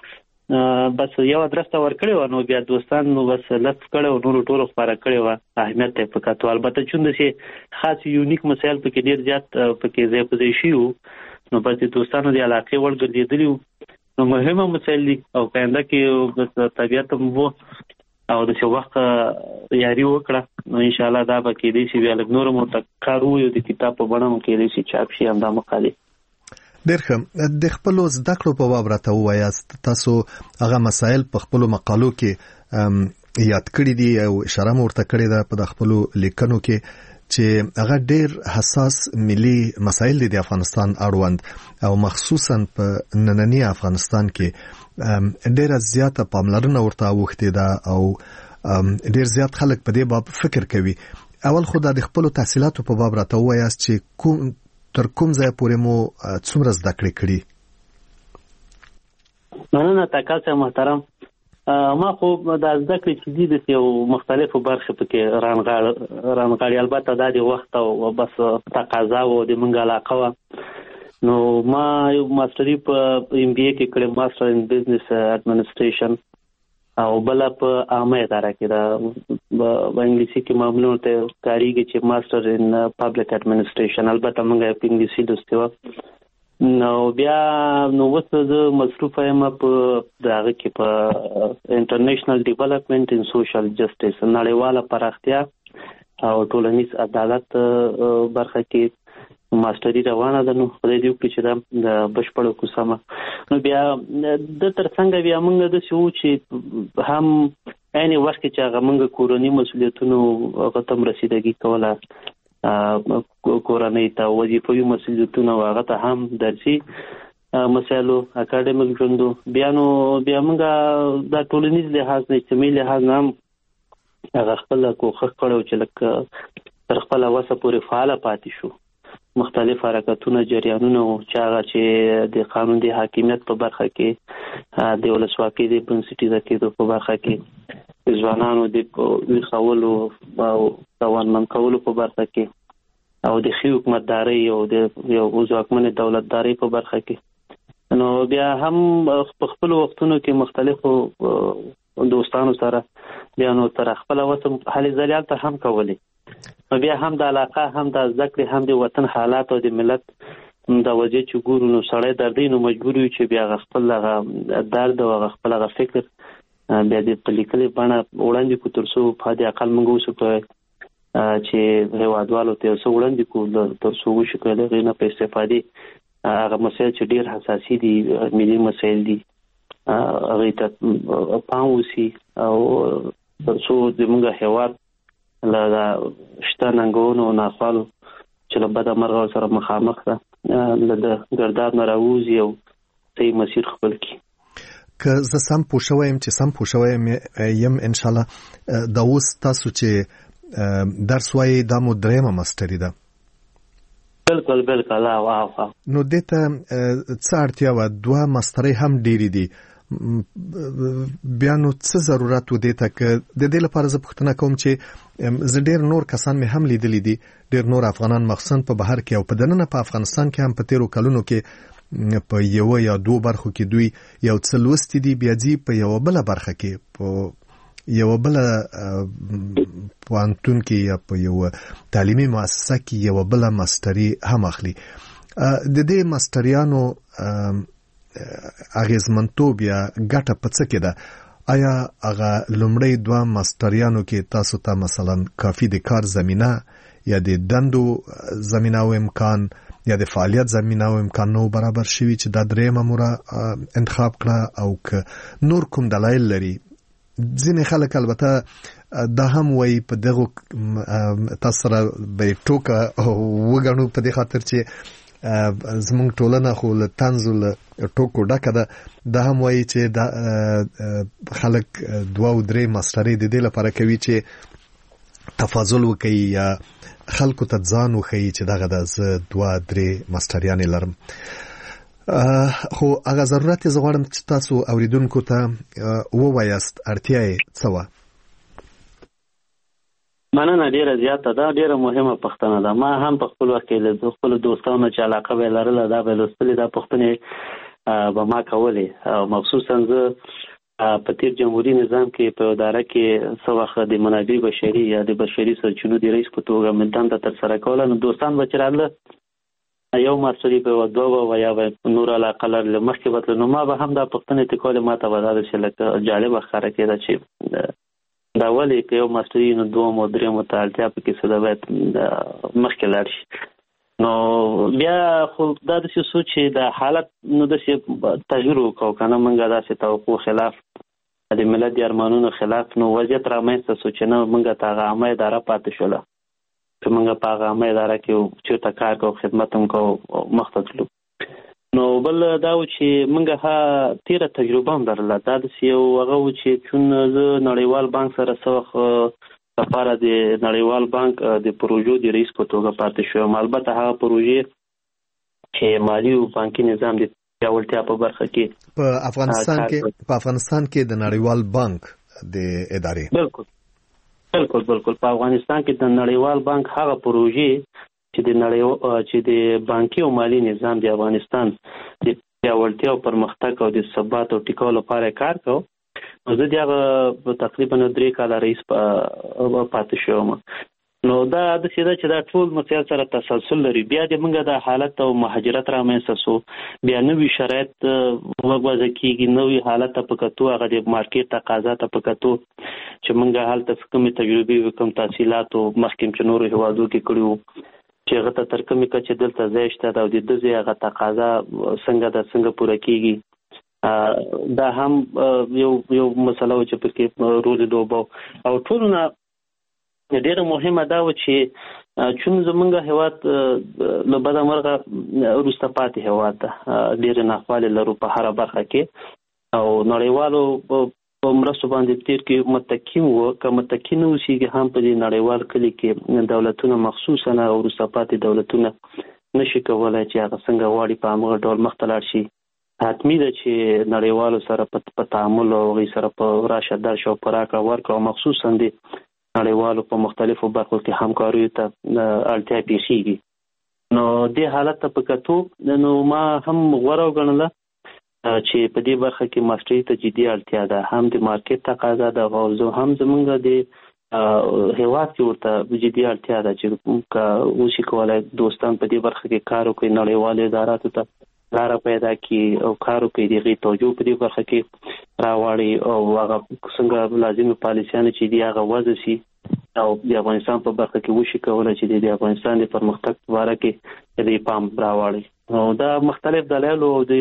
بس یو درسته ورکړی و، نو بیا دوستان نو بس لس کړی و، نورو ټولو خپاره کړی و. اهمیت ته په کتو البته چون داسې خاص یونیک مسایل پکې ډېر زیات پکې ځای په ځای شي وو، نو بس د دوستانو د علاقې وړ ګرځېدلي وو. نو مهمه مسایل دي او پاینده کې بس طبیعت هم وو او داسې وخت یاري وکړه، نو انشاءالله دا به کېدی شي بیا لږ نور هم ورته کار وویو، د کتاب په بڼه هم کېدی شي چاپ شي همدا مقالې. ډېر ښه. د خپلو زده کړو په باب راته ووایاست، تاسو هغه مسایل په خپلو مقالو کې یاد کړي دي او اشاره مو ورته کړې ده په د خپلو لیکنو کې چې هغه ډېر حساس ملي مسایل دي د افغانستان اړوند او مخصوصا په نننی افغانستان کې ډېره زیاته پاملرنه ورته اوښتې ده او ډېر زیات خلک په دې باب فکر کوي. اول خو د خپلو تحصیلاتو په باب راته ووایاست چې تر کوم ځای پورې مو څومره زده کړې کړي؟ مننه تاکال صاحب محترم. ما خو د زده کړې چې دي د یو مختلفو برخې پکې رانغاړي، البته دا د وخت او بس تقاضا و د موږ علاقه وه. نو ما یو ماستري په MBA کې کړې، ماستر ان بزنس اډمنسټریشن، او بله په عامه اداره کې ده، په انګلیسي کې معمولا ته کاریږي چې ماستر ان پبلک اډمنسټریشن، البته موږ په انګلیسي لوستې وه. نو بیا نو اوس زه مصروفه یم په دغه کې په انټرنیشنل ډیولپمنټ ان سوشل جسټس، نړیواله پراختیا او ټولنیز عدالت برخه کې ماستري روانه ده. نو خدای دې وکړي چې دا د بشپړه کوسمه. نو بیا د ترڅنګ بیا موږ داسې وو چې هم عین وخت کې چې هغه موږ کورني مسؤلیتونو هغه ته رسیدګي کوله، کورنۍ ته وظیفوي مسؤلیتونه هغه ته هم درسي مسایلو اکاډمیک ژوندو. بیا موږ دا ټولنیز لحاظ نه اجتماعي لحاظ نه هم هغه خپل کوښښ کړی چې لکه تر خپله وسه پورې فعاله پاتې شو. مختلف حرکتونه جریانونه و چې هغه چې د قانون د حاکمیت په برخه کې، د ولسواکۍ د بنسټیزه کېدو په برخه کې، د ځوانانو د ویښولو او توانمند کولو په برخه کې، او د ښې حکومتدارۍ او د یو ځواکمنې دولتدارۍ په برخه کې. نو بیا هم په خپلو وختونو کې مختلفو دوستانو سره بیا نو تر خپله وسه هلې ځلې هلته هم کولې. بیا هم د علاقه، هم د زده کړې، هم د وطن حالات او د ملت د وجې چې ګورو نو سړی دردی، نو مجبور یو چې بیا خپل هغه درد او خپل هغه فکر بیا د په لیکلې بڼه وړاندې کړو، تر څو په دې اقل موږ وسو چې هېوادوالو ته څه وړاندې کړو، تر څو وشو که د هغې نه په استفادې هغه مسایل چې ډېر حساسي دي، ملي مسایل دي، هغې ته پام وسي، او تر څو زموږ هېواد له شته ننګونو او ناخوالو چې له بده مرغه سره مخامخ ده له د ګرداب نه راووځي او صحیح مسیر خپل کړي. که زه سم پوه شوی یم یم انشاءالله دا اوس تاسو چې درس وایي دا مو درېیمه ماسټري ده؟ بلکل واه. نو دې ته څه اړتیا وه؟ دوه ماسټرۍ هم ډېرې دي، بیا نو څه ضرورت و دې ته؟ که د دې لپاره زه پوښتنه کوم چې زه ډېر نور کسان مې هم لیدلی دي، ډېر نور افغانان مخصوصا په بهر کې او په دننه په افغانستان کې هم په تیرو کلونو کې په یو یا دوه برخو کې دوی یو څه لوستي دي، بیا ځي په یوه بله برخه کې په یوه بله پوهنتون کې یا په یوه تعلیمي مؤسسه کې یوه بله ماسټري هم اخلي. د دې ماسټریانو اغیزمنتوب یا ګټه په څه کې ده؟ آیا هغه لومړی دوه ماسټریانو کې تاسو ته مثلا کافي د کار زمینه یا د دندو زمینه او امکان یا د فعالیت زمینه او امکان نو برابر شوي چې دا درېیمه موره انتخاب کړه؟ او که نور کوم دلایل لري؟ ځینې خلک البته دا هم وایي په دغو تاسو سره به ټوکه وګڼو په دې خاطر چې زمونږ ټولنه خو له طنز له ټوکو ډکه ده، دا هم وایي چې دا خلک دوه او درې ماسټرۍ د دې لپاره کوي چې تفاضل وکړي یا خلکو ته ځان وښیي چې دغه ده زه دوه درې ماسټریانې لرم. خو هغه ضرورت یې زه غواړم چې تاسو اوریدونکو ته ووایاست اړتیا یې څه وه؟ مننه ډیره زیاته ده، ډیره مهمه پوښتنه ده. ما هم په خپل وخت کې له خپلو دوستانو چې علاقه به یې لرله دا به یې لوستلې دا پوښتنې به ما کولې او مخصوصا زه په تیر جمهوریت نظام کې په اداره کې څه وخت د منابع بشري یا د بشري سرچینو د رئیس په توګه مې دنده ترسره کوله. نو دوستان به چې راغله یو ماسټري به دوه و یا نور علاقه لرله مخکې به نو ما به هم دا پوښتنې تکولې ما ته به دا چې لکه جالبه ښکاره کېده چې دا ولې که یو ماسټري نو دوم او درېم ته اړتیا پکې څه ده باید مخکې لاړ شي. نو بیا خو دا داسې سو چې د حالت نو داسې تغییر وکړو که نه موږ داسې توقع خلاف د ملت د ارمانونو خلاف نو وضعیت رامنځته سو چې نه موږ ته هغه عامه اداره پاتې شوله چې موږ په هغه عامه اداره کې چېرته کار کوو خدمت هم کوو مخته تلو. نو بل دا و چې موږ تېره تجربه هم لرله دا داسې یو هغه و چې چون زه نړیوال بانک سره څه وخت لپاره د نړیوال بانک د پروژو د رئیس په توګه پاتې شوم. البته هغه پروژې چې مالي او بانکي نظام د پیاوړتیا په برخه کې په افغانستان کې د نړیوال بانک د ادارې بالکل په افغانستان کې د نړیوال بانک هغه پروژې چې د بانکي او مالي نظام د افغانستان د پیاوړتیا او پرمختګ او د ثبات او ټیکاو لپاره کار کوو. زه د هغه تقریبا 3 کاله رئیس پاتې شوم. نو دا داسې ده چې دا ټول مسایل سره تسلسل لري. بیا د موږ د حالت او مهاجرت رامنځته سو بیا نوي شرایط وضع کېږي نوي حالت ته په کتو هغه د مارکیټ تقاضا ته په کتو چې موږ هلته کومې تجربې وکړم تحصیلات او مخکې چې نورو هیوادو کې کړي وو چې هغه ته تر کومې کچې دلته ځای شته او د دې هغه تقاضا څنګه پوره کېږي. دا هم یو مسله و چې پکې رول لوباو او ټول نه ډېره مهمه دا و چې چون زمونږ هیواد له بده مرغه وروسته پاتې هیواد ده ډېرې ناخوالې لرو په هره برخه کې او نړیوالو په مرستو باندې تیر کې متکي وو که متکي نه اوسېږي هم په دې نړیوال کلي کې دولتونه مخصوصا او وروسته پاتې دولتونه نشي کولی چې هغه څنګه غواړي په همغه ډول مخته لاړ شي. حتمي ده چې نړیوالو سره په تعامل او هغوی سره په راشه درشه او په راکړه ورکړه او مخصوصا د نړیوالو په مختلفو برخو کې همکاریو ته اړتیا پیښیږي. نو دې حالت ته په کتو نو ما هم غوره وګڼله چې په دې برخه کې ماسټري ته جدي اړتیا ده هم د مارکیټ تقاضا ده او هم زمونږ د هیواد کې ورته جدي اړتیا ده چې وشي کولی دوستان په دې برخه کې کار وکړي نړیوالو اداراتو ته لاره پیدا کړي او کار وکړي د هغې توجه په دې برخه کې راواړي او هغه څنګه لازمي پالیسیانې چې دي هغه وضع شي او د افغانستان په برخه کې وشي کولی چې د افغانستان د پرمختګ په باره کې د پام راواړي. نو دا مختلف دلایل او د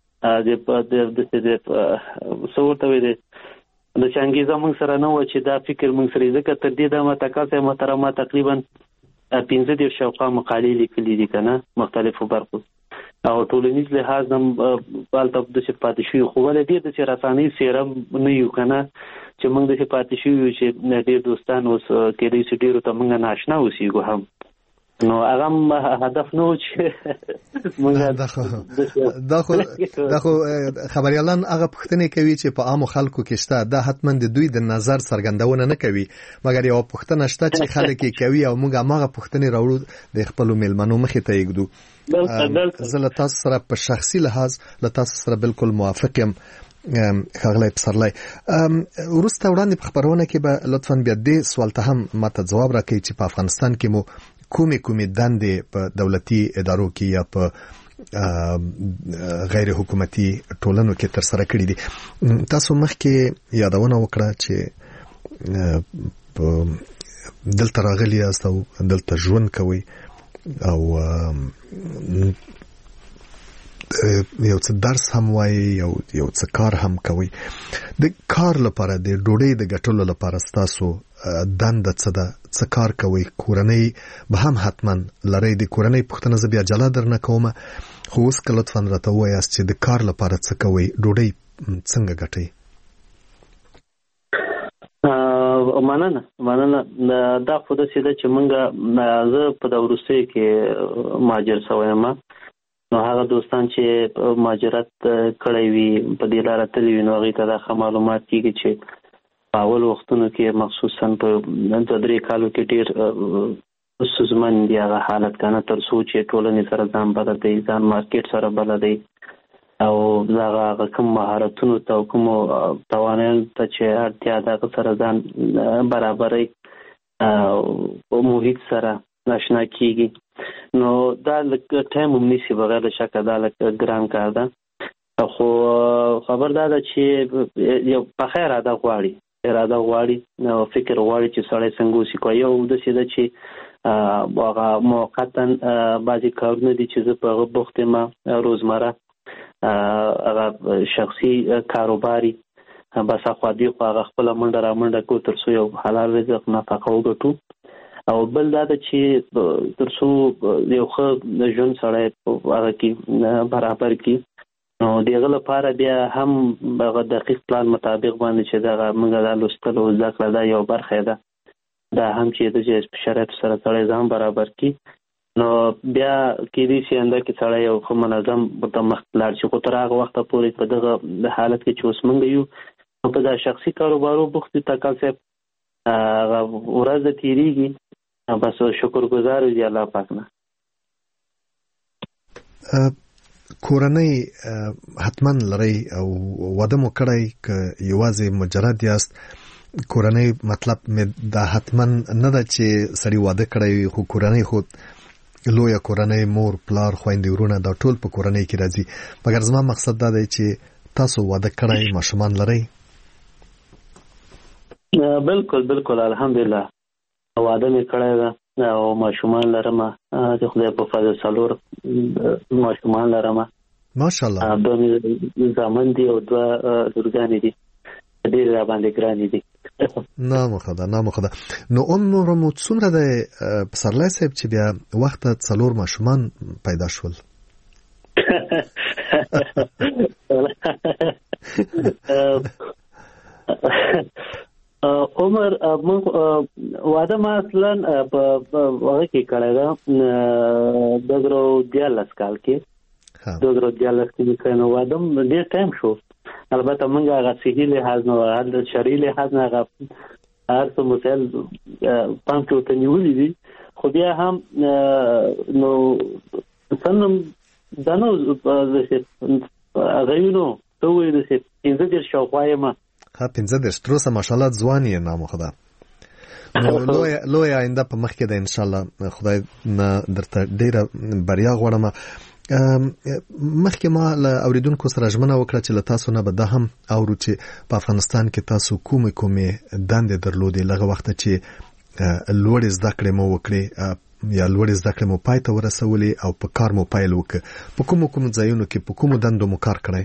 څه ورته وایي د چانګیزه موږ سره نه و چې دا فکر موږ سره ځکه تر دې دمه تکاسه محترمه تقریبا 15 شاوخوا مقالې لیکلي دي که نه مختلفو برخو او ټولنیز لحاظ هم هلته داسې پاتې شوي خو ولې ډېر داسې رسانۍ څېره نه یو که نه چې موږ داسې پاتې شوي یو چې ډېر دوستان اوس کېدای شي ډېرو ته موږ ناشنا اوسېږو هم. نو هغه هم هدف نه و چې موږ دا خو خبریالان هغه پوښتنې کوي چې په عامو خلکو کې شته دا حتما د دوی د نظر څرګندونه نه کوي مګر یو پوښتنه شته چې خلک یې کوي او موږ هماغه پوښتنې راوړو د خپلو میلمنو مخې ته یږدو. زه له تاسو سره په شخصي لحاظ له تاسو سره بالکل موافق یم ښاغلی پسرلی. وروسته وړاندې په خپرونه کې به لطفا بیا دې سوال ته هم ماته ځواب راکوي چې په افغانستان کې مو کومې دندې په دولتي ادارو کې یا په غیر حکومتي ټولنو کې تر سره کړي دي. تاسو مخکې یادونه وکړه چې دلته راغلي یاست او دلته ژوند کوئ او یو څه درس هم وایي یو څه کار هم کوي. د کار لپاره د ډوډۍ د ګټلو لپاره ستاسو دنده څه ده؟ څه کار کوي؟ کورنۍ به هم حتما لرئ. د کورنۍ پوښتنه زه بیا جلا درنه کوم خو اوس که لطفا راته ووایاست چې د کار لپاره څه کوئ؟ ډوډۍ څنګه ګټئ؟ مننه. دا خو داسې ده چې موږ زه په دا وروستیو کې مهاجر شوی یم. نو هغه دوستان چې مهاجرت کړی وي په دې لاره تللي وي نو هغوی ته دا ښه معلومات کېږي چې په اول وختونو کې مخصوصا په 2-3 کالو کې ډېر ستونزمن دی هغه حالت که نه تر څو چې ټولنې سره ځان بلد دی ځان مارکیټ سره بلد دی او دا کوم مهارتونو ته کوم توانایي ته چې اړتیا ده سره ځان برابرۍ او محیط سره ناشنا کیږي. نو دا لکه ټایم هم نیسي، بغیر د شکه دا لکه ګران کار ده. خو خبر دا ده چې یو پخه اراده غواړي نو فکر غواړي چې سړی څنګه وسی کوي. یو داسې ده چې هغه موقتا بعضې کارونه دي چې زه په هغه بوخت یم، روزمره هغه شخصي کاروباري، بس اخوا دې خوا هغه خپله منډه را منډه کړو تر څو یو حلال رزق نفقه وګټو. او بل دا ده چې تر څو یو ښه ژوند سړی هغه کې برابر کړي، نو دغه لپاره بیا هم هغه دقیق پلان مطابق باندې چې دغه موږ دا لوستل او زده کړه دا یو برخه ده، دا هم چې د شرایطو سره سړی ځان برابر کړي، نو بیا کېدای شي انده کې سړی یو ښه منظم ورته مخکې لاړ شي. خو تر هغه وخته پورې په دغه حالت کې چې اوس موږ یو په دا شخصي کاروبارو بوخت دي، تکل صاحب هغه ورځ د تېرېږي، بس شکر گزار دی الله پاک نه. کورنۍ حتما لري او واده مو کړی که یوازې مجرد یاست؟ کورنۍ مطلب دا حتما نه ده چې سړی واده کړی خو کورنۍ خو لویه کورنۍ، مور پلار خویندې ورونه دا ټول په کورنۍ کې راځي، مګر زما مقصد دا دی چې تاسو واده کړی ماشومان لرئ؟ بالکل الحمدلله واده مې کړی ده او ماشومان لرم، د خدای په فضل 4 ماشومان لرم ماشاءالله. 2 زامن دي او 2 لورګانې دي، ډېر را باندې ګرانې دي. نامخده. نو عمر مو څومره دی پسرلی صاحب چې بیا وخت 4 ماشومان پیدا شول؟ عمر واده ما اصلا په هغه کې کړی ده 2013 کال کې. 2013 کې کړی واده ډېر ټایم شو، البته موږ هغه صحي لحاظ نه هغه شرعي لحاظ نه هغه هر څه مسایل پام کې ورته نیولي دي، خو بیا هم نو څنګه دا نو هغه یو نو ته وایي داسې 15 شاوخوا یم. 15 تر اوسه ماشاءالله ځوان یې نامو خدا. نو لوی آینده په مخ کې ده ان شاء الله، خدای نه درته ډیره بریا غواړم. مخکې ما له اوریدونکو سره ژمنه وکړه چې له تاسو نه به دا هم اورو چې په افغانستان کې تاسو کومې دندې درلودې لږ وخت چې لوړې زده کړې مو وکړې یا لوړې زده کړې مو پای ته ورسولې او په کار مو پیل وکړ. په کومو ځایونو کې په کومو دندو مو کار کړی؟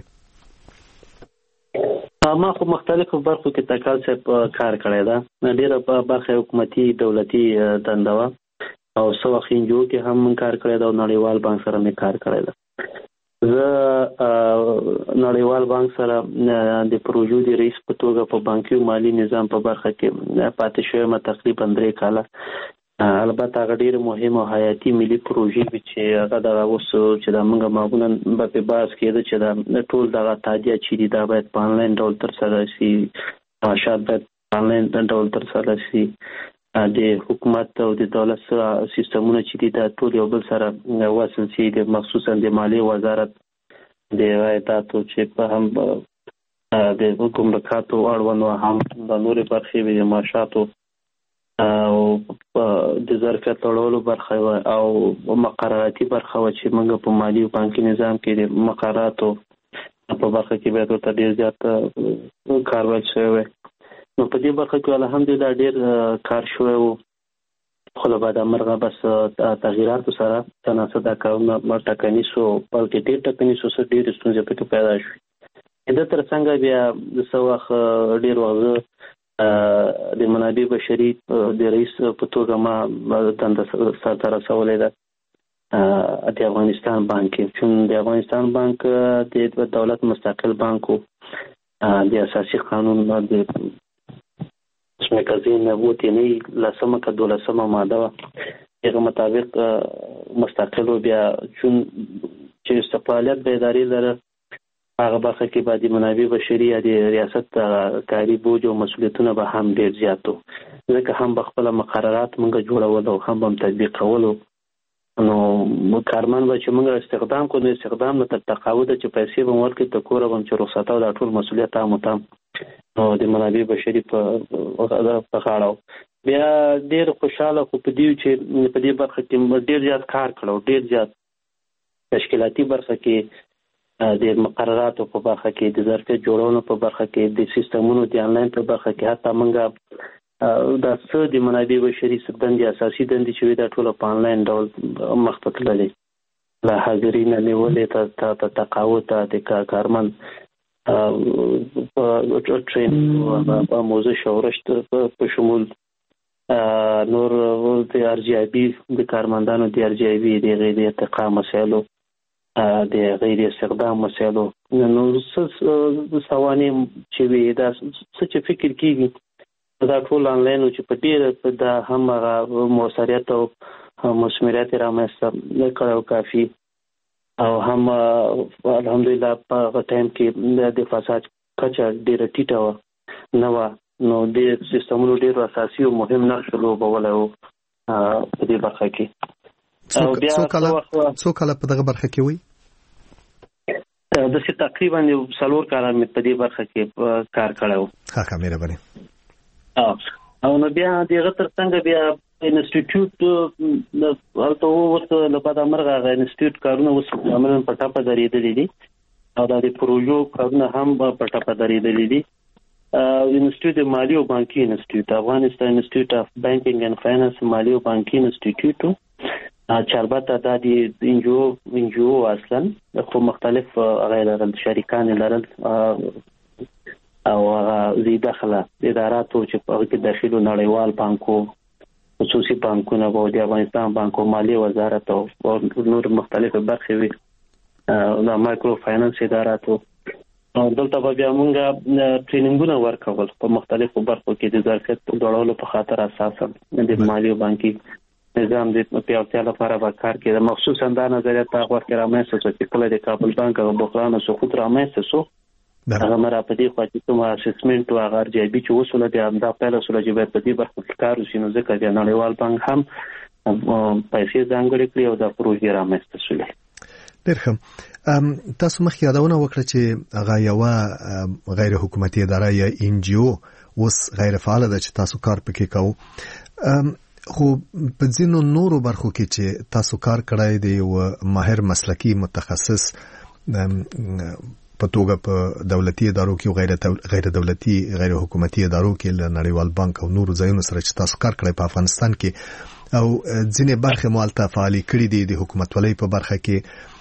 ما خو مختلفو برخو کې تکال صاحب کار کړی ده، ډېره په برخه حکومتي دولتي دنده وه او څه وخت انجو کې هم کار کړی ده او نړیوال بانک سره مې کار کړی ده. زه نړیوال بانک سره د پروژو د رئیس په توګه په بانکي مالی نظام په برخه کې پاتې شوی ما تقریبا 3 کاله. البته هغه ډېر مهم او حیاتي ملي پروژې وي چې هغه دغه اوس چې دا موږ معمولا په بحث کېده چې دا ټول دغه تادیه چې دي دا باید په آنلاین ډول ترسره شي، معاشات باید په آنلاین ډول ترسره شي، د حکومت او د دولت سیستمونه چې دي دا ټول یو بل سره وصل شي، مخصوصا د مالیې وزارت د عایداتو چې په هم د ګمرکاتو اړوند هم د نورې برخې وي، د معاشاتو او د ظرفیت لوړولو برخه او مقرراتي برخه و چې موږ په مالی او بانکي نظام کې د مقرراتو په برخه کې باید ورته ډېر زیات کار وکړل شوی. نو په دې برخه کې الحمدلله ډېر کار شوی و، خو له بعد مرغه بس تغییراتو سره تناسب دا کارونه ټکني شو، بلکې ډېر ټکني شو، ډېرې ستونزې پکې پیدا شوې. د تر څنګه بیا د څه وخت ډېر وخت د منابع بشري د رئیس په توګه ما دنده سرته رسولې ده د افغانستان بانک کې، چون د افغانستان بانک د دولت مستقل بانک و، د اساسي قانون د مګزین ووتنی 12 ماده وه، هغه مطابق مستقل و. بیا چون چې استقلالیت به ادارې لره هغه برخه کې باید منابع بشري یا د ریاست کاري بوج او مسؤلیتونه به هم ډېر زیات وو، ځکه هم به خپله مقررات موږ جوړول او هم به تطبیقولو. نو کارمن به چې موږ استخدام کوو استخدام نه تر تقاعد چې پیسې به ورکړي ته کور به چې رخصت او د ټول مسؤلیت هم او د منابع بشري په غاړه بیا ډېر خوشاله خو په دې چې په دې برخه کې ډېر زیات کار کړو ډېر زیات تشکیلاتي برخه کې د مقرراتو په برخه کې د ظرفیت جوړولو په برخه کې د سیستمونو د انلاین په برخه کې حتی موږ دا څه د منابع بشري دندې اساسي دندې چې دا ټول په انلاین ډول مخ ته تللې له حاضرین نیولې ته تقاعد د کارمن ټرین په موضوع شورشت په شمول نور د ارجیابي د کارمندانو د ارجیابي د غیر ارتقا مسایلو د غیر استخدام مسایلو نو سواني چې وي دا څه چې فکر کیږي دا ټول انلاین چې په ډیر د هم موثریت او مسمریت رامنځته کړو کافي او هم الحمدلله په ټایم کې د فساد کچه ډیره ټیټه و نو د سیستمونو ډیر اساسي او مهم نقش لوبولی و په دې برخه کې څو کاله په دغه برخه کې وي داسې تقریبا 4 کاله مې په دې برخه کې کار کړی و ښه مهرباني او نو بیا دغه ترڅنګ بیا انسټیټیوټ هلته ورته لپاره مرغه انسټیټیوټ کارونه اوس عملاً په ټاپه درېدلي دي او د پروژو کارونه هم په ټاپه درېدلي دي انسټیټیوټ مالي او بانکي انسټیټیوټ افغانستان انسټیټیوټ اف بانکینګ اند فاینانس مالي او بانکي انسټیټیوټ چې البته دا د انجو اصلا خو مختلف غیر شریکان لرل او زی داخله اداراتو چې په کې داخلو نړیوال بانکو خصوصي بانکونه او د افغانستان بانکو مالی وزارت او نور مختلف برخې وي د مایکرو فاینانس اداراتو دلته بیا موږ ټریننګونه ورکول په مختلفو برخو کې د ظرفیت جوړولو په خاطر اساسا د مالی او بانکي نظام د پیاوړتیا لپاره به کار کړي مخصوصا دا نظریه تا ورکړه رامنځته چې کله د کابل بانک او بحران او سقوط رامنځته شو هغه مرا په دې خو چې کوم اسسمنت او هغه ارجیابي چې وسوله دي دا پیله سره چې په دې برخه کې کار وشي نو ځکه د نړیوال بانک هم پیسې ځانګړې کړې او د پروژې رامنځته شولې ډېر ښه تاسو مخکې یادونه وکړه چې هغه یو غیر حکومتي اداره یا ان جی او اوس غیر فعال ده چې تاسو کار پکې کوو خو په ځینو نورو برخو کې چې تاسو کار کړای دی او ماهر مسلکی متخصص په توګه په دولتي ادارو کې غیر دولتي غیر حکومتي ادارو کې له نړیوال بانک او نورو ځایونو سره چې تاسو کار کړی په افغانستان کې او ځینې برخې مالته فعالي کړي دي د حکومتولۍ په برخه کې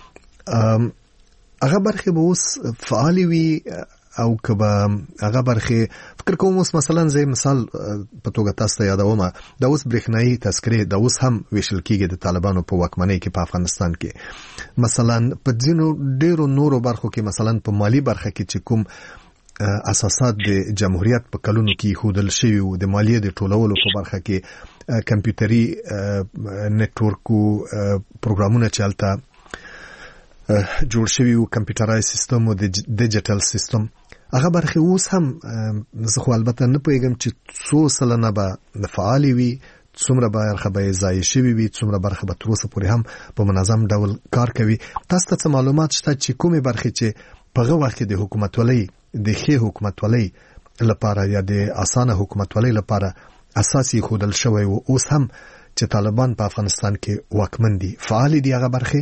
هغه برخې به اوس فعالي وي او کبا هغه برخې فکر کوم اوس مثلا زي مثال په توګه تاسو ته یادوم دا اوس برېښنايي تذکرې دا اوس هم ویشل کېږي د طالبانو په واکمنۍ کې په افغانستان کې مثلا په ځینو ډېرو نورو برخو کې مثلا په مالی برخه کې چې کوم اساسات د جمهوریت په کلونو کې خودل شوی او د مالیې د ټولولو په برخه کې کمپیوټري نتورکو پروګرامونه چالتہ جوړ شوی او کمپیوټرایز سیستم او د ډیجیټل سیستم هغه برخه اوس هم زه خو البته نه پوهیږم چې څو سلنه به فعال وي څومره برخه به ځای شوی وي څومره برخه به تر اوسه پورې هم په منظم ډول کار کوي تاسو ته معلومات شته چې کومه برخه چې په هغه وخت د حکومتولۍ د ښه حکومتولۍ لپاره یا د اسانه حکومتولۍ لپاره اساسي خودل شوی او اوس هم چې طالبان په افغانستان کې واکمن دي فعال دي هغه برخه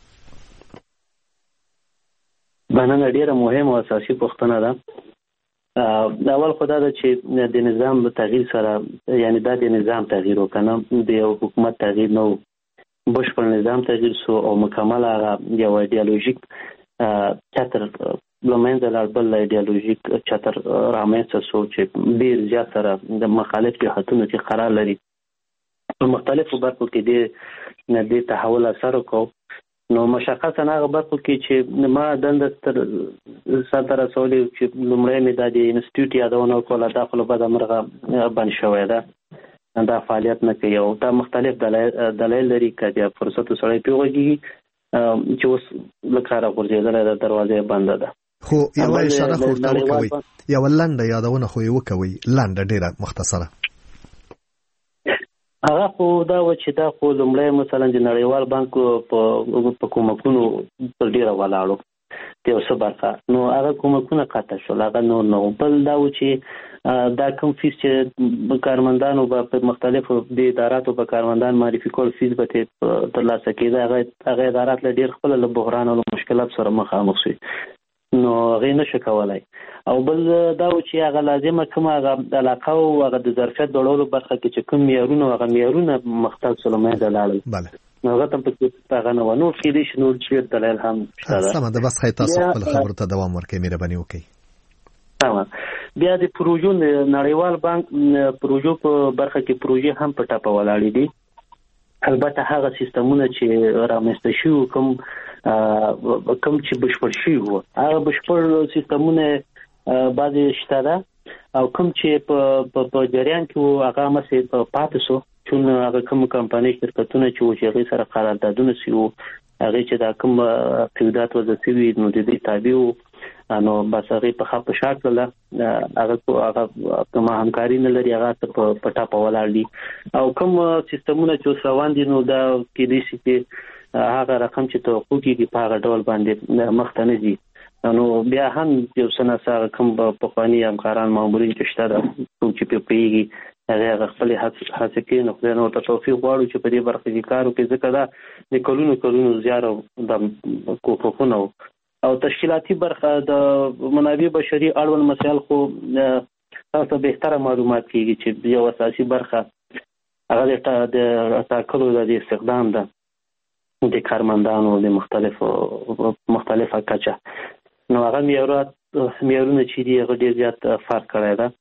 باندې ډیره مهمه او اساسي پوښتنه ده اول خدای دا چې د نظام په تغییر سره یعنی د نظام تغییر وکنه د حکومت تغییر نو بشپړ نظام تغییر سو او مکمل هغه یو ایدئولوژیک چتر لمنځه لاړ بل ایدئولوژیک چتر رامنځته شو چې ډیر زیات سره د مخالف جهاتونو کې قرار لري په مختلفو برخو کې د تحول اثر وکړ نو مشخصا هغه برخو کې چې ما دنده سره رسولې چې لومړی مې د انسټیټیوټ یادونه کوله داخله به د مرغه باندې شوې ده دا فعالیت نه کوي او دا مختلف دلایل لري کله فرصت سره پیوږي چې اوس لکاره ورځېدل د دروازې بنده ده خو یو اشاره خو ورته کوي یو لاندې یادونه خو یو کوي لاندې ډیره مختصره هغه خو دا و چې دا خو لومړی مثلا د نړیوال بانک په کومکونو پر ډیره ولاړو د یو څه برخه، نو هغه کومکونه قطع شول، هغه نو بل دا و چې دا کوم فیس چې کارمندانو په مختلفو د اداراتو په کارمندان معرفي کول فیس به ترلاسه کېده، هغه ادارات له ډیر خپل له بحران او مشکلات سره مخامخ شي، نو هغه نشي کولای. او بل دا و چې هغه لازمه کومه هغه علاقه او هغه د ظرفیت ډولو برخه کې چې کوم معیارونه هغه معیارونه مختلف سلمه ده لاړل. بله نو هغه تم په هغه نو کې دي شنو چې دلایل هم شته. سمه ده، بس خی تاسو خپل خبرو ته دوام ورکړئ، مهرباني وکړئ. تمام. بیا د پروژو نړیوال بانک پروژو په برخه کې پروژې هم په ټاپه ولاړې دي. البته هغه سیستمونه چې رامنځته شوي کوم چې بشپړ شوي وو، هغه بشپړ سیستمونه بعضې شته ده، او کوم چې په جریان کې وو هغه همسې پاتې شو، چون هغه کوم کمپنۍ شرکتونه چې وو چې هغې سره قراردادونه شوي وو، هغې چې دا کوم قیودات وضع شوي نو د دې تابع وو، نو بس هغې په ښه په شا کړله، هغه کومه همکاري نه لري، هغه په ټاپه ولاړ دي. او کوم سیستمونه چې اوس روان دي نو دا کېدای شي چې هغه رقم چې توقع کېږي په هغه ډول باندې مخته نه ځي، نو بیا هم یو څه ناڅه کوم پخواني همکاران مامورین چې شته ده کوم چې پرې پوهېږي هغه خپلې هڅې کوي، نو خدای نه ورته توفیق غواړو چې په دې برخه کې کار وکړي، ځکه دا د کلونو زیار او د کوښښونه او تشکیلاتي برخه د منابع بشري اړوند مسایل خو تاسو بهتره معلومات کېږي چې یو اساسي برخه هغه د ټاکلو د استخدام ده د کارمندانو د مختلفه کچه، نو هغه معیارونه چې دي هغه ډېر زیات فرق کړی ده.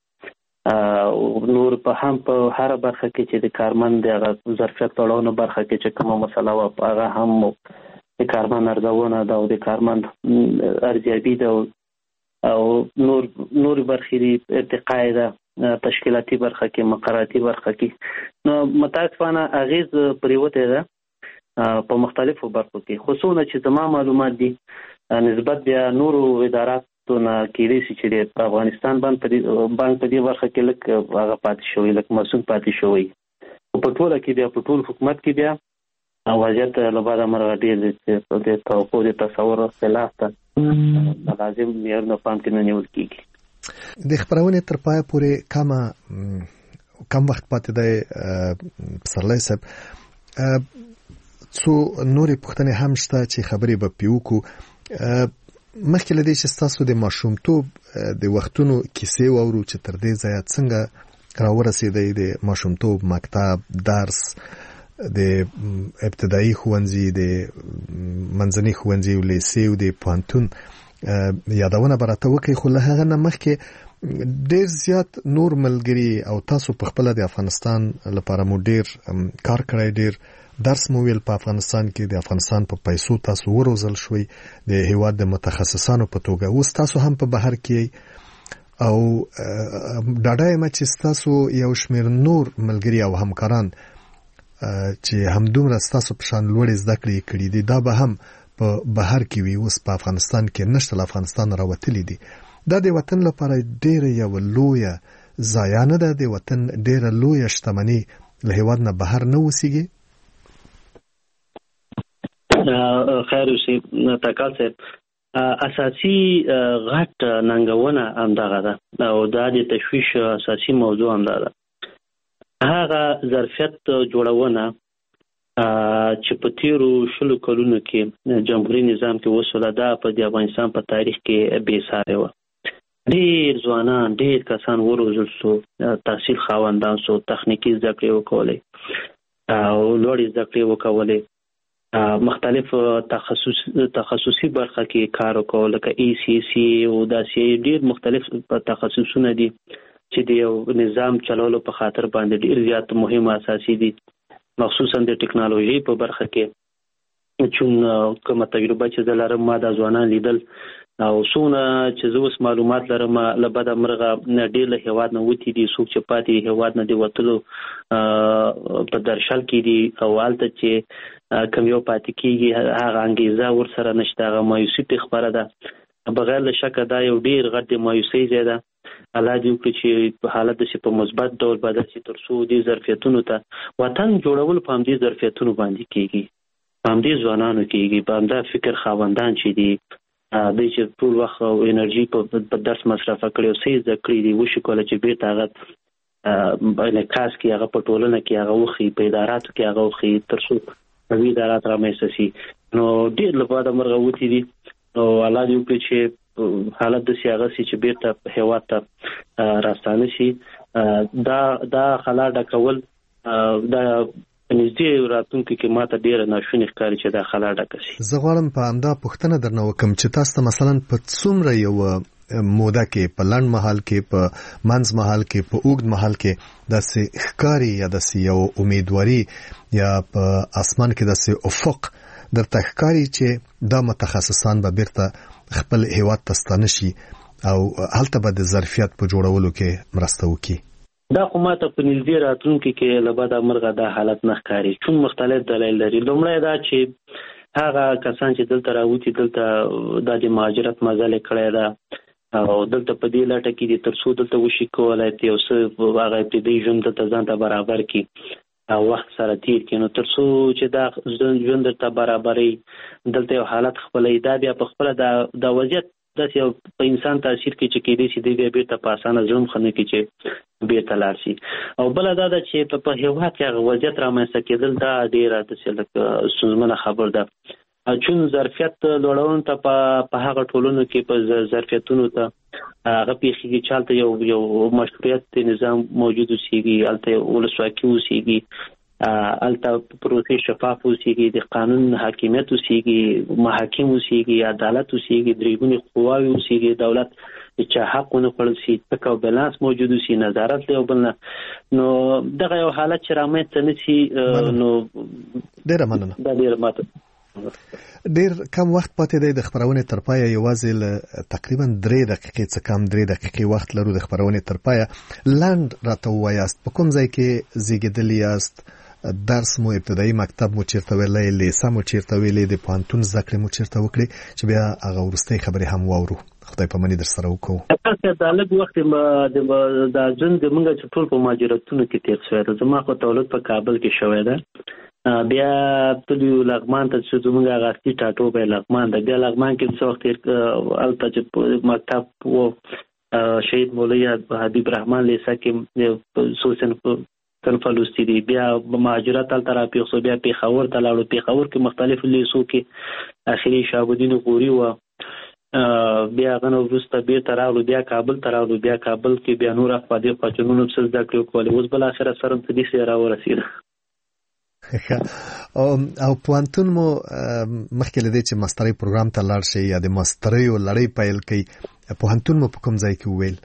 نور په هر برخه کې چې د کارمند د ظرفیت تړاو برخه کې چې کومه مسله وه هغه هم د کارمند ارزونه ده او د کارمند ارزیابي ده او نور برخې دي، ارتقای ده تشکیلاتي برخه کې، مقرراتی برخه کې، نو متاسفانه اغیز پریوته ده په مختلفو برخو کې، خصوصا چې زما معلومات دي نسبت بیا نورو اداراتو نه کېدای شي چې په افغانستان باندې په دې برخه کې لږ هغه پاتې شوی، لږ مسؤل پاتې شوی، په ټوله کې بیا په ټول حکومت کې بیا وضعیت له بعده مرغه ډېر چې د توقع د تصور خلاف ته لازم معیارونه پام کې نه نیول کېږي. د خپرونې تر پایه پورې کم وخت پاتې دی پسرلی صاحب، څو نورې پوښتنې هم شته چې خبرې به پرې وکړو. مخکې له دې چې ستاسو د ماشومتوب د وختونو کیسې واورو چې تر دې ځایه څنګه راورسېدئ، د ماشومتوب مکتب، درس، د ابتدایي ښوونځي، د منځني ښوونځي او لیسې او د پوهنتون یادونه به راته وکړئ. خو له هغه نه مخکې ډېر زیات نور ملګري او تاسو په خپله د افغانستان لپاره مو ډېر کار کړی، ډېر درس مو ویل په افغانستان کې، د افغانستان په پیسو تاسو وروزل شوي د هیواد د متخصصانو په توګه، اوس تاسو هم په بهر کې او ډاډه یم چې ستاسو یو شمېر نور ملګري او همکاران چې همدومره ستاسو په شان لوړې زده کړې کړي دي دا به هم په بهر کې وي، اوس په افغانستان کې نشته، له افغانستان راوتلي دي. دا د وطن لپاره ډېره یوه لویه ضایع نه ده؟ د وطن ډېره لویه شتمني له هیواد نه بهر نه اوسېږي؟ خیر اوسې تکال صاحب، اساسي غټ ننګونه همدغه ده او دا د تشویش اساسي موضوع همدا ده، هغه ظرفیت جوړونه چې په تیرو 20 کلونو کې جمهوریت نظام کې وسوله، دا په د افغانستان په تاریخ کې بې سارې وه. ډېر ځوانان، ډېر کسان وروزل شو، تحصیل خاوندان شو، تخنیکي زده کړې وکولې او لوړې زده کړې وکولې، مختلف تخصصي برخه کې کار وکول، لکه ECC او داسې ډېر مختلف تخصصونه دي چې د یو نظام چلولو په خاطر باندې ډېر زیات مهم اساسي دي، مخصوصا د ټکنالوژي په برخه کې. چون کومه تجربه چې زه لرم، ما د ځوانان لیدل او څونه چې زه اوس معلومات لرم، له بده مرغه ډېر له هېواد نه وتي دي، څوک چې پاتې هېواد نه د وتلو په درشل کې دي او هلته چې کوم یو پاتې کېږي هغه انګېزه ورسره نشته، هغه مایوسي پرې خپره ده. بغیر له شکه دا یو ډېر غټ د مایوسۍ ځای ده الله دې وکړي چې حالت دې په مثبت ډول بدل شي تر څو دې ظرفیتونو ته وطن جوړول په همدې ظرفیتونو باندې کېږي، په همدې ځوانانو کېږي، په همدا فکر خاوندان چې دي دوی چې ټول وخت او انرژي په درس مصرف کړي او څه زده کړي دي وشي کولی چې بیرته هغه انعکاس کړي، هغه په ټولنه کې هغه وښیي، په اداراتو کې هغه وښیي تر څو قوي ادارات رامنځته شي. نو ډېر له بعده مرغه وتې دي نو الله دې وکړي چې حالت داسې هغه شي چې بیرته هېواد ته راستانه شي. دا خلا ډکول دا نږدې راتلونکي کې ماته ډېره ناشونې ښکاري چې دا خلا ډکه شي. زه غواړم په همدا پوښتنه درنه وکړم چې تاسو ته مثلا په څومره یو موده کې په لنډ مهال کې په منځ مهال کې په اوږد مهال کې داسې ښکاري یا داسې یو امیدواري یا په اسمان کې داسې افق درته ښکاري چې دا متخصصان به بیرته خپل هیواد ته ستانه شي او هلته به د ظرفیت په جوړولو کې مرسته وکړي؟ دا خو ماته په نږدې راتلونکي کې له بعده مرغه دا حالت نه ښکاري، چون مختلف دلایل لري. لومړی دا چې هغه کسان چې دلته راوتي دلته د مهاجرت مزل کړی ده او دلته په دې لټه کې دي تر څو دلته وشي کولی چې یو څه هغه ابتدایي ژوند دلته ځان ته برابر کړي او وخت سره تیر کړي، نو تر څو چې دا ژوند درته برابري دلته یو حالت خپلوي دا بیا په خپله دا وضعیت داسې یو په انسان تاثیر کوي چې کېدای شي دی بیا بیرته په اسانه ژوند ښه نه کړي چې بیرته لاړ شي. او بله دا ده چې په هېواد کې هغه وضعیت رامنځته کېدل دا ډېره داسې لکه ستونزمنه خبر ده، چون ظرفیت لوړون ته په هغه ټولنو کې په ظرفیتونو ته هغه پیښیږي چې هلته یو مشروعیت نظام موجود اوسېږي، هلته ولسواکي اوسېږي، هلته پروسې شفاف اوسېږي، د قانون حاکمیت اوسېږي، محاکم اوسېږي، عدالت اوسېږي، درېګونې قواوې اوسېږي، دولت چې حق ونه خوړل شي، تک او بیلانس موجود اوسي، نظارت له بل نه. نو دغه یو حالت چې رامنځته نه شي نو ډېره مننه. دا ډېره ماته ډېر کم وخت پاتې دی د خپرونې تر پایه، یوازې له تقریبا 3 دقیقې څه کم 3 دقیقې وخت لرو د خپرونې تر پایه. لنډ راته ووایاست په کوم ځای کې زیږېدلي یاست، درس مو ابتدایي مکتب مو چیرته ویلی، لیسه مو چیرته ویلی، د پوهنتون زده کړې مو چیرته وکړې چې بیا هغه وروستۍ خبرې هم واورو. خدای په مني در سره وکړو. دا لږ وخت دا ژوند زموږ چې ټول په مهاجرتونو کې تېر شوی ده. زما خو تولد په کابل کې شوی ده، بیا تلو لغمان ته چې زموږ هغه اصلي ټاټوبی لغمان ده، بیا لغمان کې څه وخت تېر هلته چې مکتب و شهید مولوي حبیب رحمان لیسه کې څو صنف لوستي دي، بیا مهاجرت هلته راپېښ شو، بیا پېښور ته لاړو، پېښور کې مختلفو لیسو کې اخري شهابالدین غوري وه، بیا هغه نه وروسته بیرته راغلو، بیا کابل ته راغلو، بیا کابل کې بیا نور اخوا دې خوا چې نور څه زده کړې وکولې، اوس بالاخره سر هم په دې سې راورسېده. او پوهنتون مو مخکې له دې چې ماسترۍ پروګرام ته لاړ شئ یا د ماستریو لړۍ پیل کړئ، پوهنتون مو په کوم ځای کې وویل؟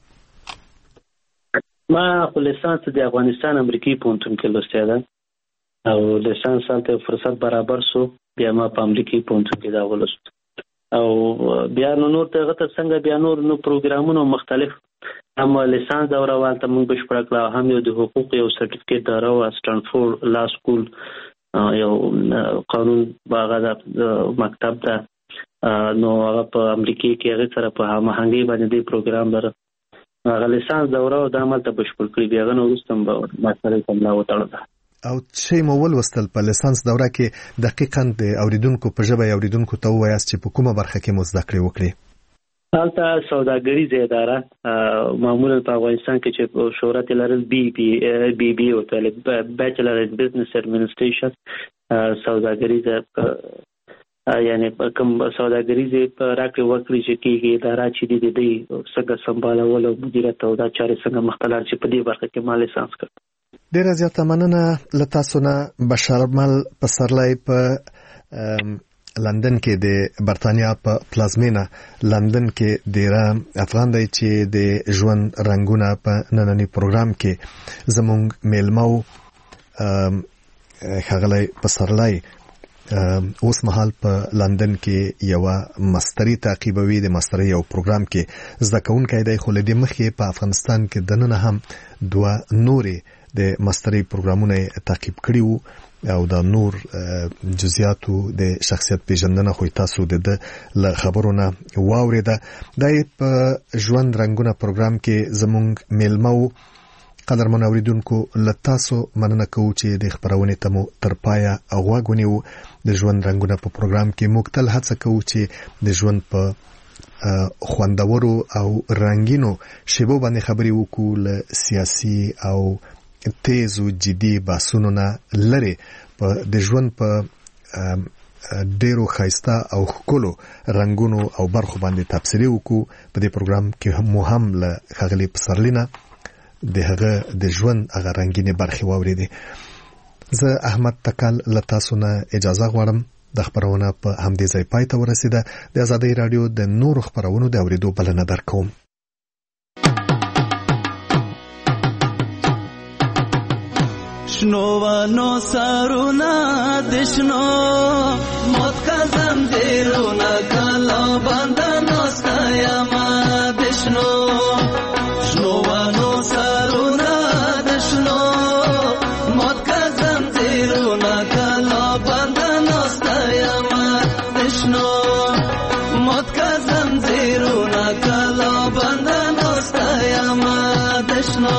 ما خو لیسانس د افغانستان امریکایي پوهنتون کې لوستی ده او لیسانس هلته فرصت برابر سو، بیا ما په امریکایي پوهنتون کې دا ولوست او بیا نور ته هغه ته څنګه بیا نور پروګرامونه مختلف هم لیسانس دوره هلته موږ بشپړه کړه، هم یو د حقوق یو سرټیفیکیټ دوره وه، سټنفورډ لا سکول یو قانون هغه د مکتب ده، نو هغه په امریکا کې هغې سره په هماهنګۍ باندې دې پروګرام لره هغه لیسانس دوره او دا هملته بشپړ کړي، بیا هغه نه وروسته هم ماسترۍ ته ملا وتړله. او چې مو ولوستل په لیسانس دوره کې دقیقاً د اوریدونکو په ژبه یې اوریدونکو ته ووایاست چې په کومه برخه کې مو زده کړې وکړې؟ هلته سوداګریزه اداره معمولا په افغانستان کې چې شهرت لرل بی بی ورته بیچلر ان بزنس ایڈمنسټریشن، سوداګریزه یعنی کوم سوداګریزه په راکړې ورکړې چې کېږي اداره چې دي د دې څنګه سمبالول او مدیریت او دا چارې څنګه مختلف چې په دې برخه کې ما لیسانس کړ. ډېره زیاته مننه له تاسو نه. بشارمل پسرلی په لندن کې د برتانیا په پلازمینه لندن کې ډېر افغان دی چې د ژوند رنګونه په نننی پروګرام کې زموږ میلمه ښاغلی پسرلی اوس مهال په لندن کې یو ماستري تعقیبوي، د ماستري یو پروګرام کې زده کوونکی دی، خو له دې مخکې په افغانستان کې دننه هم 2 نورې د ماستري پروګرامونه تعقیب کړي وو او د نور جزئیاتو د شخصیت پیژندنه خو تاسو د خبرونه واوریده. د ژوند رنگونه پروګرام کې زمونږ میلمو قدرمن اوریدونکو لتاسو مننه کوو چې د خبرونه ته مو تر پایه غوږ د ژوند رنگونه په پروګرام کې مختل هڅه کوو چې د ژوند په خوندورو او رنگینو شیبو باندې خبرې وکړو له سیاسي او تیز او جدي بحثونو نه لري د ژوند په ډیرو خایسته او ښکلو رنگونو او برخو باندې تبصرې وکړو. په دې پروګرام کې مو هم له ښاغلي پسرلینا د هغه د ژوند هغه رنگینې برخې واورېدې. زه احمد تکل له تاسو نه اجازه غواړم. د خبرونه په همدې ځای پای ته ورسیده. د آزادۍ رادیو د نورو خبرونو د اورېدو بلنه درکوم. شنوانو سارونه د شنو موت کا زنجیرونه کلا بندنو ستایما د شنو شنوانو سارونه د شنو موت کا زنجیرونه کلا بندنو ستایما د شنو موت کا زنجیرونه کلا بندنو ستایما د شنو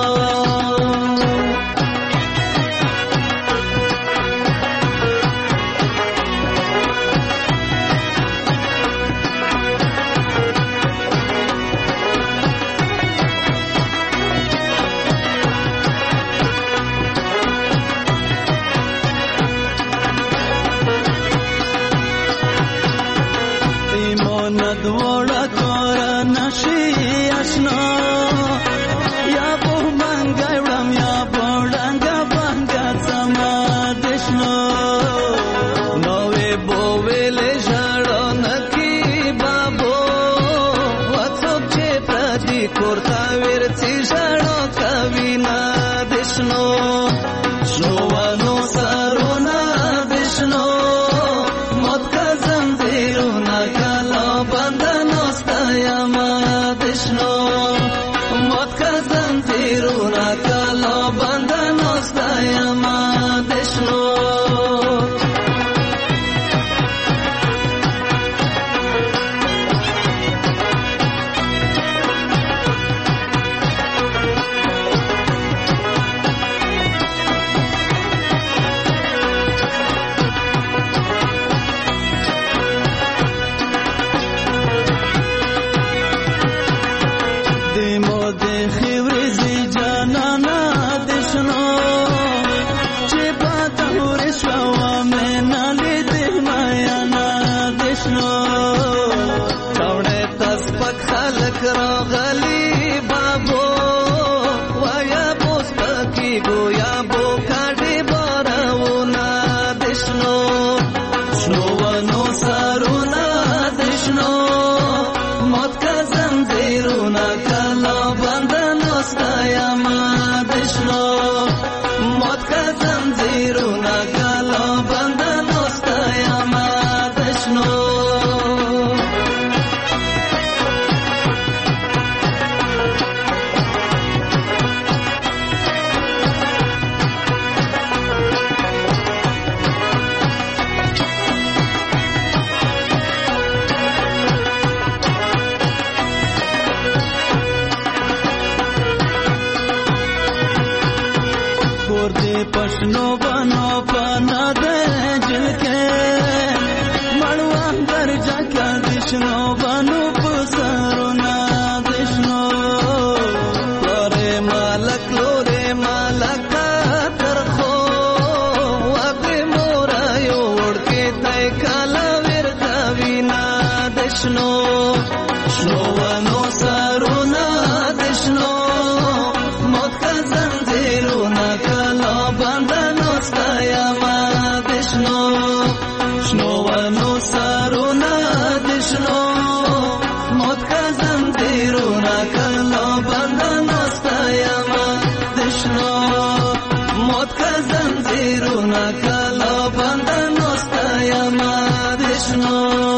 زنجیرونه کلا بند نسته یم دشنو